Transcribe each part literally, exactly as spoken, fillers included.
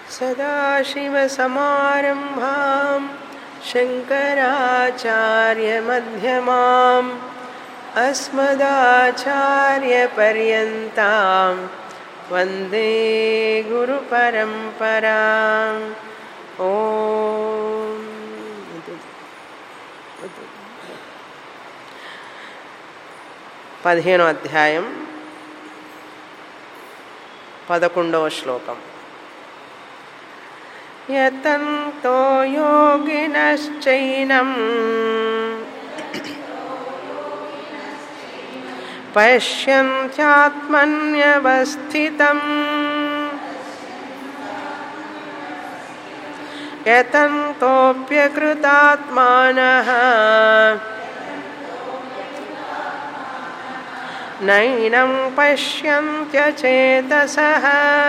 सदाशिवसमारम्भां शङ्कराचार्यमध्यमाम् अस्मदाचार्यपर्यन्तां वन्दे गुरुपरम्पराम् ओम పదిహేనో అధ్యాయం పదకొండవ శ్లోకం. యతంతో యోగినశ్చైనం పశ్యంత్యాత్మన్యవస్థితం యతంతోప్యకృతాత్మానః నైనం పశ్యంత్యచేతసః.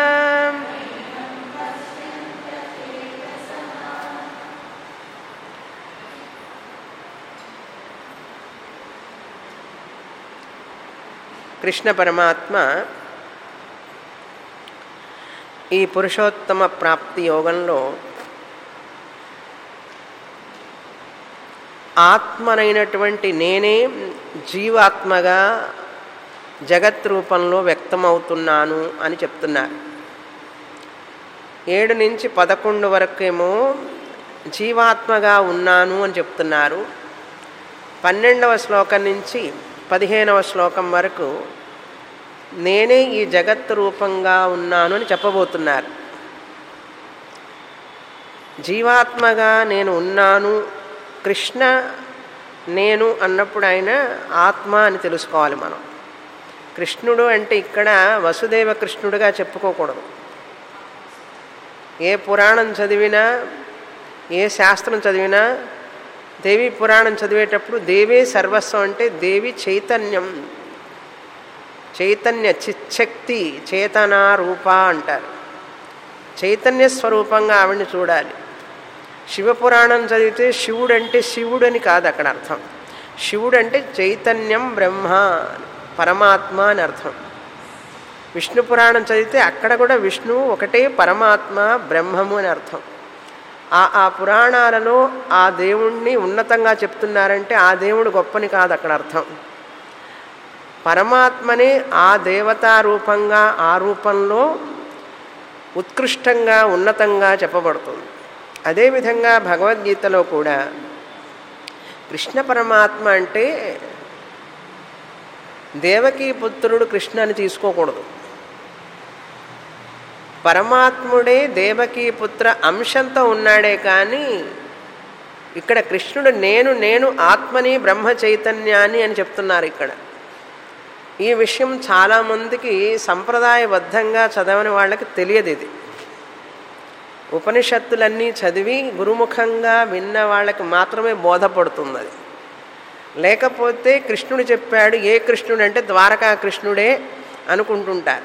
కృష్ణ పరమాత్మ ఈ పురుషోత్తమ ప్రాప్తి యోగంలో ఆత్మనైనటువంటి నేనే జీవాత్మగా జగత్ రూపంలో వ్యక్తమవుతున్నాను అని చెప్తున్నారు. ఏడు నుంచి పదకొండు వరకేమో జీవాత్మగా ఉన్నాను అని చెప్తున్నారు. పన్నెండవ శ్లోకం నుంచి పదిహేనవ శ్లోకం వరకు నేనే ఈ జగత్ రూపంగా ఉన్నాను అని చెప్పబోతున్నారు. జీవాత్మగా నేను ఉన్నాను, కృష్ణ నేను అన్నప్పుడు ఆయన ఆత్మ అని తెలుసుకోవాలి. మనం కృష్ణుడు అంటే ఇక్కడ వసుదేవ కృష్ణుడిగా చెప్పుకోకూడదు. ఏ పురాణం చదివినా ఏ శాస్త్రం చదివినా దేవి పురాణం చదివేటప్పుడు దేవే సర్వస్వం అంటే దేవి చైతన్యం, చైతన్య చిచ్చక్తి, చేతనా రూప అంటారు. చైతన్య స్వరూపంగా ఆవిడని చూడాలి. శివపురాణం చదివితే శివుడు అంటే శివుడు అని కాదు అక్కడ అర్థం. శివుడు అంటే చైతన్యం బ్రహ్మ పరమాత్మ అని అర్థం. విష్ణు పురాణం చదివితే అక్కడ కూడా విష్ణువు ఒకటే పరమాత్మ బ్రహ్మము అని అర్థం. ఆ ఆ పురాణాలలో ఆ దేవుణ్ణి ఉన్నతంగా చెప్తున్నారంటే ఆ దేవుడు గొప్పని కాదు అక్కడ అర్థం. పరమాత్మనే ఆ దేవతా రూపంగా ఆ రూపంలో ఉత్కృష్టంగా ఉన్నతంగా చెప్పబడుతుంది. అదేవిధంగా భగవద్గీతలో కూడా కృష్ణ పరమాత్మ అంటే దేవకీ పుత్రుడు కృష్ణ అని తీసుకోకూడదు. పరమాత్ముడే దేవకీ పుత్ర అంశంతో ఉన్నాడే కానీ ఇక్కడ కృష్ణుడు నేను నేను ఆత్మని బ్రహ్మ చైతన్యాన్ని అని చెప్తున్నారు. ఇక్కడ ఈ విషయం చాలామందికి సంప్రదాయబద్ధంగా చదవని వాళ్ళకి తెలియదు. ఇది ఉపనిషత్తులన్నీ చదివి గురుముఖంగా విన్న వాళ్ళకి మాత్రమే బోధపడుతుంది. అది లేకపోతే కృష్ణుడు చెప్పాడు, ఏ కృష్ణుడు అంటే ద్వారకా కృష్ణుడే అనుకుంటుంటారు.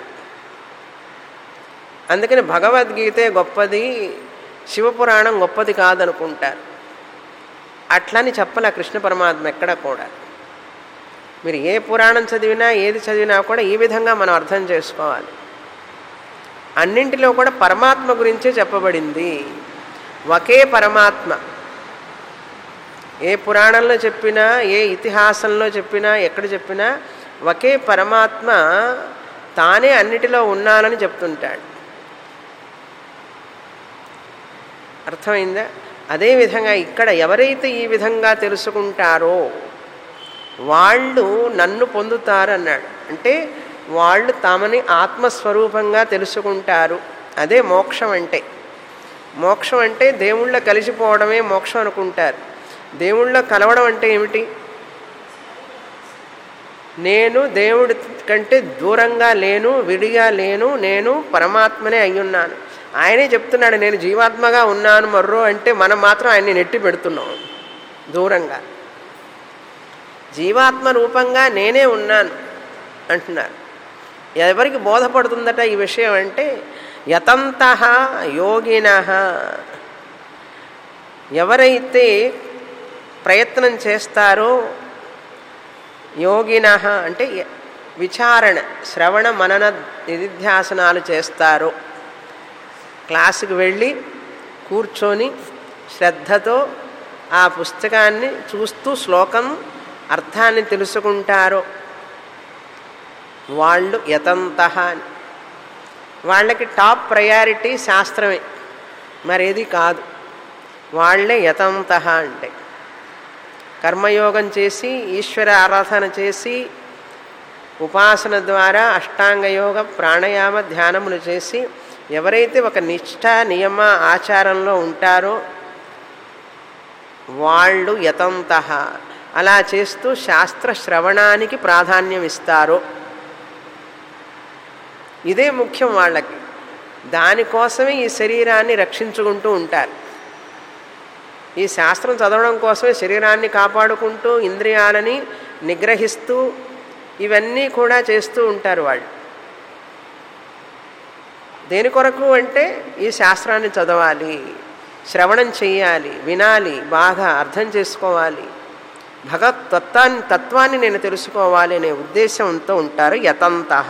అందుకని భగవద్గీతే గొప్పది, శివపురాణం గొప్పది కాదనుకుంటారు. అట్లని చెప్పలే కృష్ణ పరమాత్మ ఎక్కడ కూడా. మీరు ఏ పురాణం చదివినా ఏది చదివినా కూడా ఈ విధంగా మనం అర్థం చేసుకోవాలి. అన్నింటిలో కూడా పరమాత్మ గురించే చెప్పబడింది. ఒకే పరమాత్మ. ఏ పురాణంలో చెప్పినా ఏ ఇతిహాసంలో చెప్పినా ఎక్కడ చెప్పినా ఒకే పరమాత్మ తానే అన్నిటిలో ఉన్నానని చెప్తుంటాడు. అర్థమైందా? అదేవిధంగా ఇక్కడ ఎవరైతే ఈ విధంగా తెలుసుకుంటారో వాళ్ళు నన్ను పొందుతారు అన్నాడు. అంటే వాళ్ళు తామని ఆత్మస్వరూపంగా తెలుసుకుంటారు. అదే మోక్షం అంటే. మోక్షం అంటే దేవుళ్ళ కలిసిపోవడమే మోక్షం అనుకుంటారు. దేవుళ్ళ కలవడం అంటే ఏమిటి? నేను దేవుడి కంటే దూరంగా లేను, విడిగా లేను, నేను పరమాత్మనే అయ్యున్నాను. ఆయనే చెప్తున్నాడు నేను జీవాత్మగా ఉన్నాను మర్రో అంటే మనం మాత్రం ఆయన్ని నెట్టి పెడుతున్నాం దూరంగా. జీవాత్మ రూపంగా నేనే ఉన్నాను అంటున్నారు. ఎవరికి బోధపడుతుందట ఈ విషయం అంటే యతంతః యోగినః, ఎవరైతే ప్రయత్నం చేస్తారో యోగినః అంటే విచారణ శ్రవణ మనన నిధిధ్యాసనాలు చేస్తారో క్లాసుకు వెళ్ళి కూర్చొని శ్రద్ధతో ఆ పుస్తకాన్ని చూస్తూ శ్లోకం అర్థాన్ని తెలుసుకుంటారో వాళ్ళు యతంతః. వాళ్ళకి టాప్ ప్రయారిటీ శాస్త్రమే, మరేది కాదు. వాళ్ళే యతంతః అంటే కర్మయోగం చేసి ఈశ్వర ఆరాధన చేసి ఉపాసన ద్వారా అష్టాంగయోగ ప్రాణాయామ ధ్యానములు చేసి ఎవరైతే ఒక నిష్ఠ నియమ ఆచారంలో ఉంటారో వాళ్ళు యతంతః. అలా చేస్తూ శాస్త్ర శ్రవణానికి ప్రాధాన్యం ఇస్తారో ఇదే ముఖ్యం వాళ్ళకి. దానికోసమే ఈ శరీరాన్ని రక్షించుకుంటూ ఉంటారు. ఈ శాస్త్రం చదవడం కోసమే శరీరాన్ని కాపాడుకుంటూ ఇంద్రియాలని నిగ్రహిస్తూ ఇవన్నీ కూడా చేస్తూ ఉంటారు వాళ్ళు. దేని కొరకు అంటే ఈ శాస్త్రాన్ని చదవాలి, శ్రవణం చెయ్యాలి, వినాలి, బాగా అర్థం చేసుకోవాలి, భగవత్ తత్వాన్ని తత్వాన్ని నేను తెలుసుకోవాలి అనే ఉద్దేశంతో ఉంటారు యతంతః.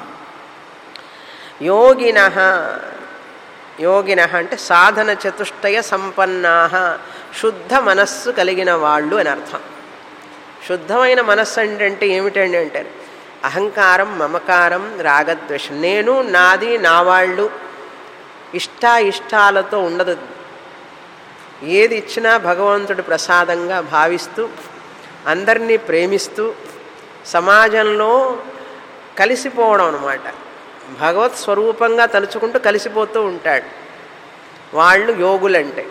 యోగినః, యోగినః అంటే సాధన చతుష్టయ సంపన్నాః, శుద్ధ మనస్సు కలిగిన వాళ్ళు అని అర్థం. శుద్ధమైన మనస్సు అంటే ఏమిటండి అంటారు, అహంకారం, మమకారం, రాగద్వేషం, నేను, నాది, నా వాళ్ళు, ఇష్ట ఇష్టాలతో ఉండదు. ఏది ఇచ్చినా భగవంతుడి ప్రసాదంగా భావిస్తూ అందరినీ ప్రేమిస్తూ సమాజంలో కలిసిపోవడం అన్నమాట. భగవత్ స్వరూపంగా తలుచుకుంటూ కలిసిపోతూ ఉంటాడు. వాళ్ళు యోగులంటే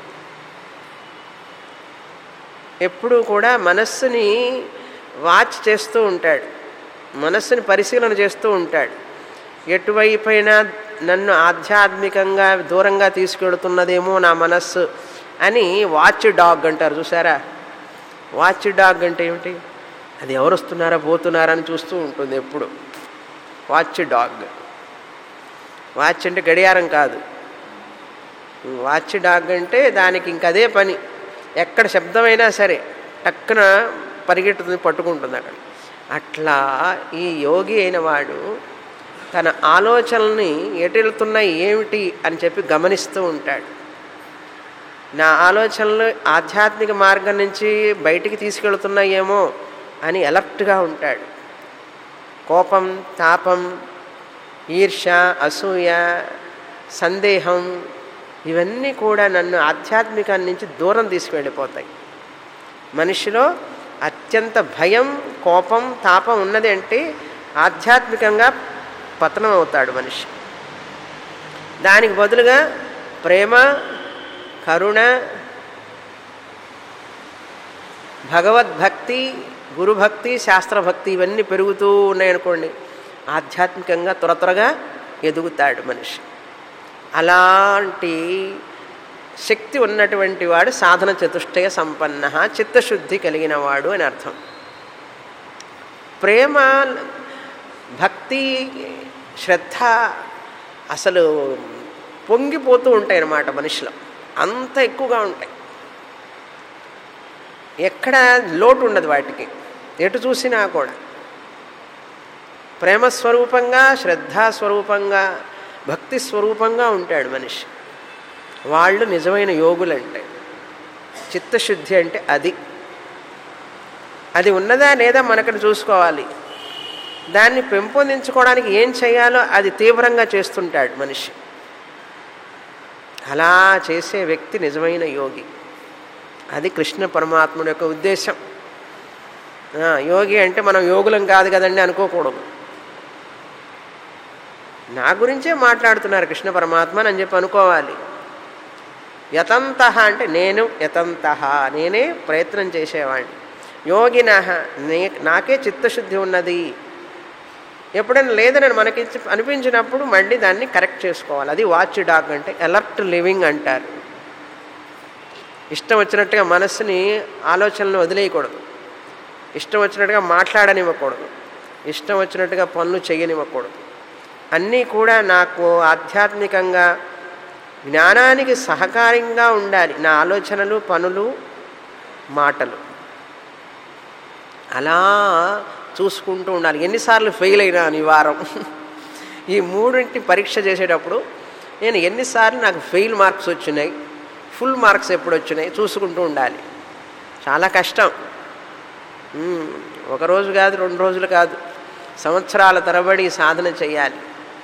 ఎప్పుడూ కూడా మనస్సుని వాచ్ చేస్తూ ఉంటాడు, మనస్సుని పరిశీలన చేస్తూ ఉంటాడు. ఎటువైపైనా నన్ను ఆధ్యాత్మికంగా దూరంగా తీసుకెడుతున్నదేమో నా మనస్సు అని వాచ్ డాగ్ అంటారు చూసారా. వాచ్ డాగ్ అంటే ఏమిటి, అది ఎవరు వస్తున్నారా పోతున్నారా అని చూస్తూ ఉంటుంది ఎప్పుడు. వాచ్ డాగ్, వాచ్ అంటే గడియారం కాదు. వాచ్ డాగ్ అంటే దానికి ఇంకదే పని, ఎక్కడ శబ్దమైనా సరే టక్కున పరిగెట్టుతుంది, పట్టుకుంటుంది అక్కడ. అట్లా ఈ యోగి అయిన వాడు తన ఆలోచనల్ని ఎటు వెళ్తున్నాయి ఏమిటి అని చెప్పి గమనిస్తూ ఉంటాడు. నా ఆలోచనలు ఆధ్యాత్మిక మార్గం నుంచి బయటికి తీసుకెళ్తున్నాయేమో అని అలర్ట్గా ఉంటాడు. కోపం, తాపం, ఈర్ష్య, అసూయ, సందేహం ఇవన్నీ కూడా నన్ను ఆధ్యాత్మికాన్ని నుంచి దూరం తీసుకువెళ్ళిపోతాయి. మనిషిలో అత్యంత భయం, కోపం, తాపం ఉన్నది అంటే ఆధ్యాత్మికంగా పతనం అవుతాడు మనిషి. దానికి బదులుగా ప్రేమ, కరుణ, భగవద్భక్తి, గురుభక్తి, శాస్త్రభక్తి ఇవన్నీ పెరుగుతూ ఉన్నాయనుకోండి, ఆధ్యాత్మికంగా త్వర త్వరగా ఎదుగుతాడు మనిషి. అలాంటి శక్తి ఉన్నటువంటి వాడు సాధన చతుష్టయ సంపన్న, చిత్తశుద్ధి కలిగిన వాడు అని అర్థం. ప్రేమ, భక్తి, శ్రద్ధ అసలు పొంగిపోతూ ఉంటాయి అన్నమాట మనిషిలో, అంత ఎక్కువగా ఉంటాయి. ఎక్కడ లోటు ఉండదు వాటికి, ఎటు చూసినా కూడా ప్రేమస్వరూపంగా, శ్రద్ధాస్వరూపంగా, భక్తి స్వరూపంగా ఉంటాడు మనిషి. వాళ్ళు నిజమైన యోగులంటే. చిత్తశుద్ధి అంటే అది అది ఉన్నదా లేదా మనకని చూసుకోవాలి. దాన్ని పెంపొందించుకోవడానికి ఏం చేయాలో అది తీవ్రంగా చేస్తుంటాడు మనిషి. అలా చేసే వ్యక్తి నిజమైన యోగి. అది కృష్ణ పరమాత్ముడి యొక్క ఉద్దేశం. యోగి అంటే మనం యోగులం కాదు కదండి అనుకోకూడదు. నా గురించే మాట్లాడుతున్నారు కృష్ణ పరమాత్మ అని చెప్పి అనుకోవాలి. యతంతః అంటే నేను యతంతః, నేనే ప్రయత్నం చేసేవాడిని. యోగినః, నే నాకే చిత్తశుద్ధి ఉన్నది. ఎప్పుడైనా లేదని మనకి అనిపించినప్పుడు మళ్ళీ దాన్ని కరెక్ట్ చేసుకోవాలి. అది వాచ్ డాగ్ అంటే అలర్ట్ లివింగ్ అంటారు. ఇష్టం వచ్చినట్టుగా మనస్సుని ఆలోచనలు వదిలేయకూడదు, ఇష్టం వచ్చినట్టుగా మాట్లాడనివ్వకూడదు, ఇష్టం వచ్చినట్టుగా పనులు చేయనివ్వకూడదు. అన్నీ కూడా నాకు ఆధ్యాత్మికంగా జ్ఞానానికి సహకారంగా ఉండాలి నా ఆలోచనలు, పనులు, మాటలు. అలా చూసుకుంటూ ఉండాలి. ఎన్నిసార్లు ఫెయిల్ అయినా ఈ వారం ఈ మూడింటి పరీక్ష చేసేటప్పుడు నేను ఎన్నిసార్లు నాకు ఫెయిల్ మార్క్స్ వచ్చినాయి, ఫుల్ మార్క్స్ ఎప్పుడు వచ్చినాయి చూసుకుంటూ ఉండాలి. చాలా కష్టం. ఒకరోజు కాదు, రెండు రోజులు కాదు, సంవత్సరాల తరబడి సాధన చేయాలి.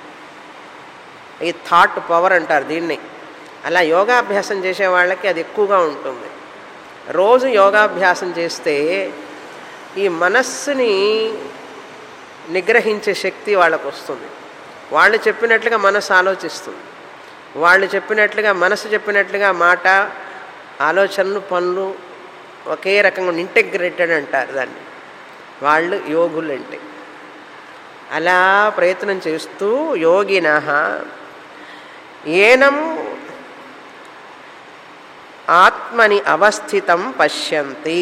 ఈ థాట్ పవర్ అంటారు దీన్ని. అలా యోగాభ్యాసం చేసే వాళ్ళకి అది ఎక్కువగా ఉంటుంది. రోజు యోగాభ్యాసం చేస్తే ఈ మనస్సుని నిగ్రహించే శక్తి వాళ్ళకు వస్తుంది. వాళ్ళు చెప్పినట్లుగా మనసు ఆలోచిస్తుంది. వాళ్ళు చెప్పినట్లుగా మనసు చెప్పినట్లుగా మాట, ఆలోచనలు, పనులు ఒకే రకంగా ఇంటెగ్రేటెడ్ అంటారు దాన్ని. వాళ్ళు యోగులు అంటే. అలా ప్రయత్నం చేస్తూ యోగినః ఏనం ఆత్మని అవస్థితం పశ్యంతి.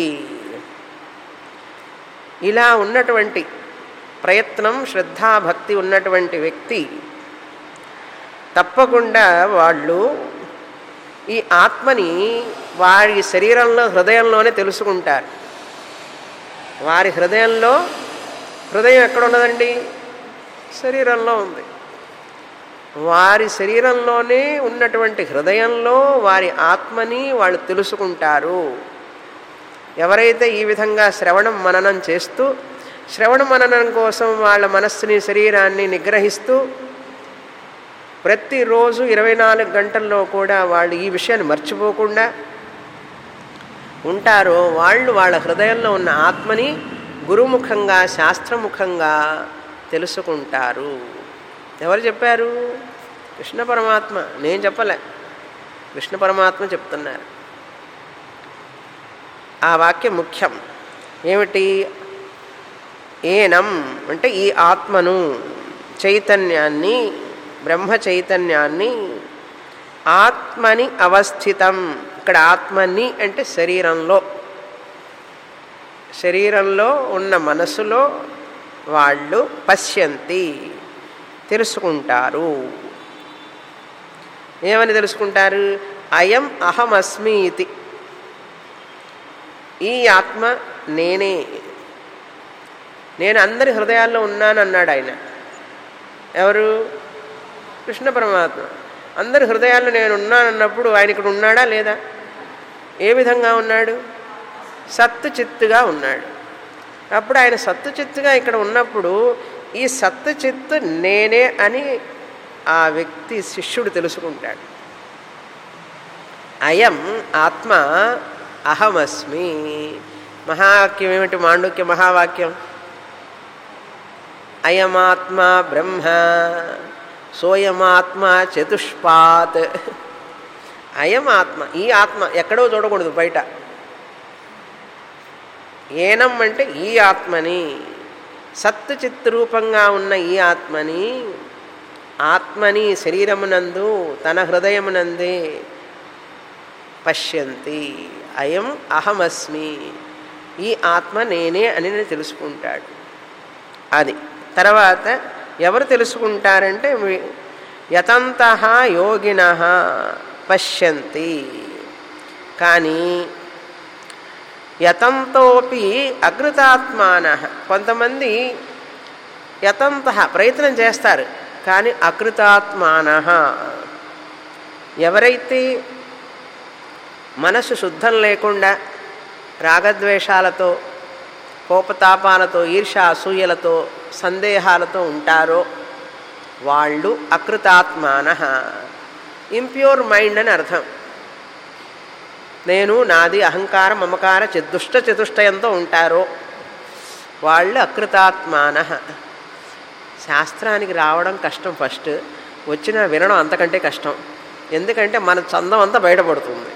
ఇలా ఉన్నటువంటి ప్రయత్నం, శ్రద్ధాభక్తి ఉన్నటువంటి వ్యక్తి తప్పకుండా వాళ్ళు ఈ ఆత్మని వారి శరీరంలో, హృదయంలోనే తెలుసుకుంటారు. వారి హృదయంలో, హృదయం ఎక్కడ ఉన్నదండి? శరీరంలో ఉంది. వారి శరీరంలోనే ఉన్నటువంటి హృదయంలో వారి ఆత్మని వాళ్ళు తెలుసుకుంటారు. ఎవరైతే ఈ విధంగా శ్రవణం మననం చేస్తూ, శ్రవణ మననం కోసం వాళ్ళ మనస్సుని, శరీరాన్ని నిగ్రహిస్తూ ప్రతిరోజు ఇరవై నాలుగు గంటల్లో కూడా వాళ్ళు ఈ విషయాన్ని మర్చిపోకుండా ఉంటారో వాళ్ళు వాళ్ళ హృదయంలో ఉన్న ఆత్మని గురుముఖంగా, శాస్త్రముఖంగా తెలుసుకుంటారు. ఎవరు చెప్పారు? కృష్ణ పరమాత్మ. నేను చెప్పలే, కృష్ణ పరమాత్మ చెప్తున్నారు. ఆ వాక్యం ముఖ్యం. ఏమిటి? ఏనం అంటే ఈ ఆత్మను, చైతన్యాన్ని, బ్రహ్మ చైతన్యాన్ని ఆత్మని అవస్థితం. ఇక్కడ ఆత్మని అంటే శరీరంలో, శరీరంలో ఉన్న మనసులో వాళ్ళు పశ్యంతి తెలుసుకుంటారు. ఏమని తెలుసుకుంటారు? అయం అహమస్మి ఇది. ఈ ఆత్మ నేనే, నేను అందరి హృదయాల్లో ఉన్నానన్నాడు ఆయన. ఎవరు? కృష్ణ పరమాత్మ. అందరి హృదయాల్లో నేను ఉన్నానన్నప్పుడు ఆయన ఇక్కడ ఉన్నాడా లేదా? ఏ విధంగా ఉన్నాడు? సత్తు చిత్తుగా ఉన్నాడు. అప్పుడు ఆయన సత్తు చిత్తుగా ఇక్కడ ఉన్నప్పుడు ఈ సత్తు చిత్తు నేనే అని ఆ వ్యక్తి, శిష్యుడు తెలుసుకుంటాడు. అయం ఆత్మ అహమస్మి. మహావాక్యం ఏమిటి? మాండుక్య మహావాక్యం. అయమాత్మ బ్రహ్మ సోయమాత్మ చతుష్పాత్. అయమాత్మ, ఈ ఆత్మ ఎక్కడో చూడకూడదు బయట. ఏనం అంటే ఈ ఆత్మని, సత్తు చిత్రూపంగా ఉన్న ఈ ఆత్మని, ఆత్మని శరీరమునందు తన హృదయమునందే పశ్యంతి. అయం అహమస్మి, ఈ ఆత్మ నేనే అని తెలుసుకుంటాడు. అది తర్వాత ఎవరు తెలుసుకుంటారంటే యతంతః యోగినః పశ్యంతి. కానీ యతంతోపి అకృతాత్మానః, కొంతమంది యతంతః ప్రయత్నం చేస్తారు కానీ అకృతాత్మానః, ఎవరైతే మనసు శుద్ధం లేకుండా రాగద్వేషాలతో, కోపతాపాలతో, ఈర్ష అసూయలతో, సందేహాలతో ఉంటారో వాళ్ళు అకృతాత్మానః, ఇంప్యూర్ మైండ్ అని అర్థం. నేను, నాది, అహంకారం, మమకార చతుష్ట చతుష్టయంతో ఉంటారో వాళ్ళు అకృతాత్మానః. శాస్త్రానికి రావడం కష్టం ఫస్ట్, వచ్చిన వినడం అంతకంటే కష్టం. ఎందుకంటే మన చందం అంతా బయటపడుతుంది.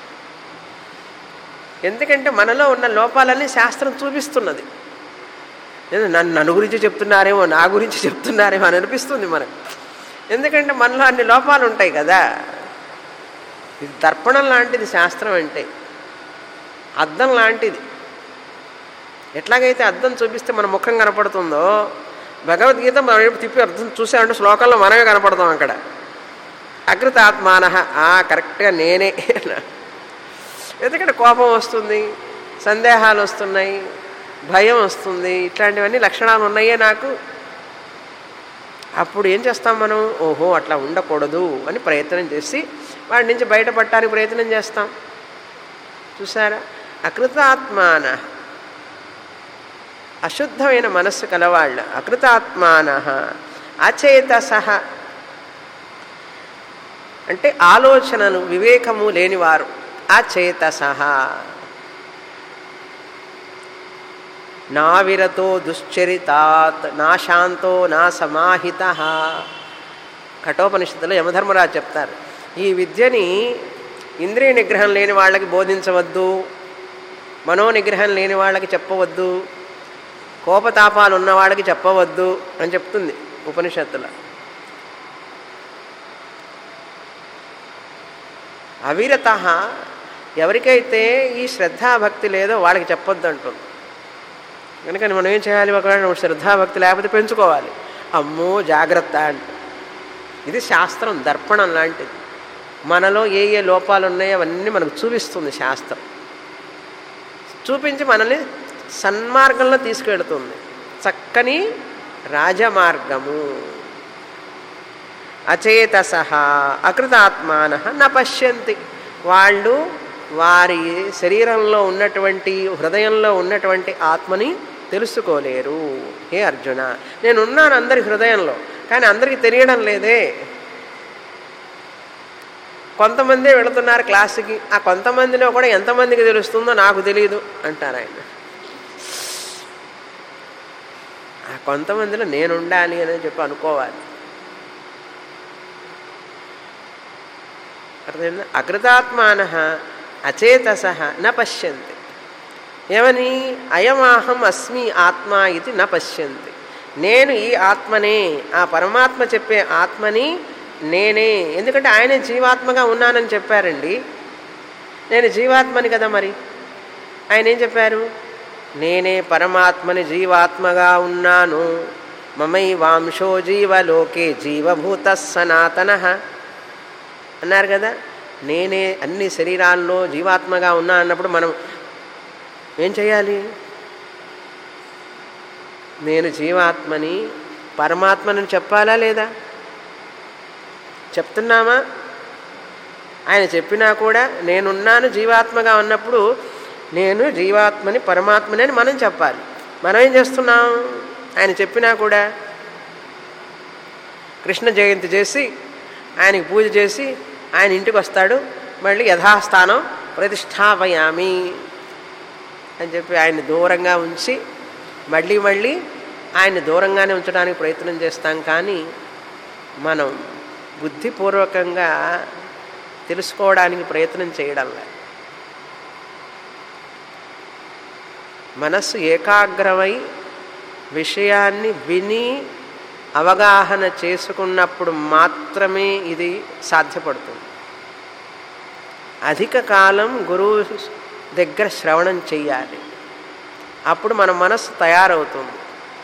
ఎందుకంటే మనలో ఉన్న లోపాలన్నీ శాస్త్రం చూపిస్తున్నది. నన్ను నన్ను గురించి చెప్తున్నారేమో, నా గురించి చెప్తున్నారేమో అని అనిపిస్తుంది మనకు. ఎందుకంటే మనలో అన్ని లోపాలు ఉంటాయి కదా. ఇది దర్పణం లాంటిది శాస్త్రం అంటే, అద్దం లాంటిది. ఎట్లాగైతే అద్దం చూపిస్తే మన ముఖం కనపడుతుందో, భగవద్గీత మన వైపు తిప్పి అర్థం చూసామంటే శ్లోకంలో మనమే కనపడతాం. అక్కడ అకృతాత్మానః, కరెక్ట్గా నేనే. ఎందుకంటే కోపం వస్తుంది, సందేహాలు వస్తున్నాయి, భయం వస్తుంది, ఇట్లాంటివన్నీ లక్షణాలు ఉన్నాయే నాకు. అప్పుడు ఏం చేస్తాం మనం? ఓహో అట్లా ఉండకూడదు అని ప్రయత్నం చేసి వాడి నుంచి బయటపడటానికి ప్రయత్నం చేస్తాం. చూసారా? అకృతాత్మాన, అశుద్ధమైన మనస్సు కలవాళ్ళ, అకృతాత్మాన అచేతసః అంటే ఆలోచనలు వివేకము లేనివారు. అచేతసః నా విరతో దుశ్చరితాత్ నా శాంతో నా సమాహితః. కఠోపనిషత్తులో యమధర్మరాజు చెప్తారు, ఈ విద్యని ఇంద్రియ నిగ్రహం లేని వాళ్ళకి బోధించవద్దు, మనో నిగ్రహం లేని వాళ్ళకి చెప్పవద్దు, కోపతాపాలు ఉన్న వాళ్ళకి చెప్పవద్దు అని చెప్తుంది ఉపనిషత్తులో. అవిరత ఎవరికైతే ఈ శ్రద్ధాభక్తి లేదో వాళ్ళకి చెప్పొద్దు అంటుంది. కనుక మనం ఏం చేయాలి? ఒకవేళ శ్రద్ధాభక్తి లేకపోతే పెంచుకోవాలి. అమ్మో జాగ్రత్త అంటే ఇది శాస్త్రం దర్పణం లాంటిది. మనలో ఏ ఏ లోపాలు ఉన్నాయో అవన్నీ మనకు చూపిస్తుంది శాస్త్రం. చూపించి మనల్ని సన్మార్గంలో తీసుకెడుతుంది, చక్కని రాజమార్గము. అచేతసః అకృతాత్మానః న పశ్యంతి. వాళ్ళు వారి శరీరంలో ఉన్నటువంటి హృదయంలో ఉన్నటువంటి ఆత్మని తెలుసుకోలేరు. హే అర్జున, నేనున్నాను అందరి హృదయంలో, కానీ అందరికీ తెలియడం లేదే. కొంతమందే వెళుతున్నారు క్లాసుకి, ఆ కొంతమందిలో కూడా ఎంతమందికి తెలుస్తుందో నాకు తెలియదు అంటారు ఆయన. ఆ కొంతమందిలో నేనుండాలి అని చెప్పి అనుకోవాలి. అర్థమైందా? అకృతాత్మానః అచేతసః న పశ్యంతి. ఏమని? అయమాహం అస్మి ఆత్మ ఇది న పశ్యంతి. నేను ఈ ఆత్మనే, ఆ పరమాత్మ చెప్పే ఆత్మని నేనే. ఎందుకంటే ఆయనే జీవాత్మగా ఉన్నానని చెప్పారండి. నేను జీవాత్మని కదా. మరి ఆయన ఏం చెప్పారు? నేనే పరమాత్మని జీవాత్మగా ఉన్నాను. మమై వాంశో జీవలోకే జీవభూత సనాతనః అన్నారు కదా. నేనే అన్ని శరీరాల్లో జీవాత్మగా ఉన్నా అన్నప్పుడు మనం ఏం చేయాలి? నేను జీవాత్మని పరమాత్మని చెప్పాలా లేదా? చెప్తున్నామా? ఆయన చెప్పినా కూడా నేనున్నాను జీవాత్మగా ఉన్నప్పుడు నేను జీవాత్మని పరమాత్మని అని మనం చెప్పాలి. మనం ఏం చేస్తున్నాం? ఆయన చెప్పినా కూడా కృష్ణ జయంతి చేసి ఆయనకి పూజ చేసి ఆయన ఇంటికి వస్తాడు, మళ్ళీ యథాస్థానం ప్రతిష్టాపయామి అని చెప్పి ఆయన్ని దూరంగా ఉంచి మళ్ళీ మళ్ళీ ఆయన్ని దూరంగానే ఉంచడానికి ప్రయత్నం చేస్తాం. కానీ మనం బుద్ధిపూర్వకంగా తెలుసుకోవడానికి ప్రయత్నం చేయడంలే. మనస్సు ఏకాగ్రమై విషయాన్ని విని అవగాహన చేసుకున్నప్పుడు మాత్రమే ఇది సాధ్యపడుతుంది. అధిక కాలం గురువు దగ్గర శ్రవణం చెయ్యాలి. అప్పుడు మన మనస్సు తయారవుతుంది.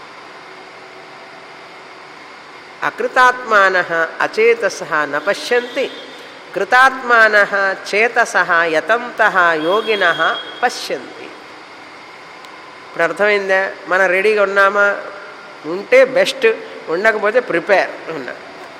అకృతాత్మానః అచేతసః న పశ్యంతి కృతాత్మానః చేతసః యతంతః యోగినః పశ్యంతి. ఇప్పుడు అర్థమైందా? మనం రెడీగా ఉన్నామా? ఉంటే బెస్ట్, ఉండకపోతే ప్రిపేర్ ఉన్నా.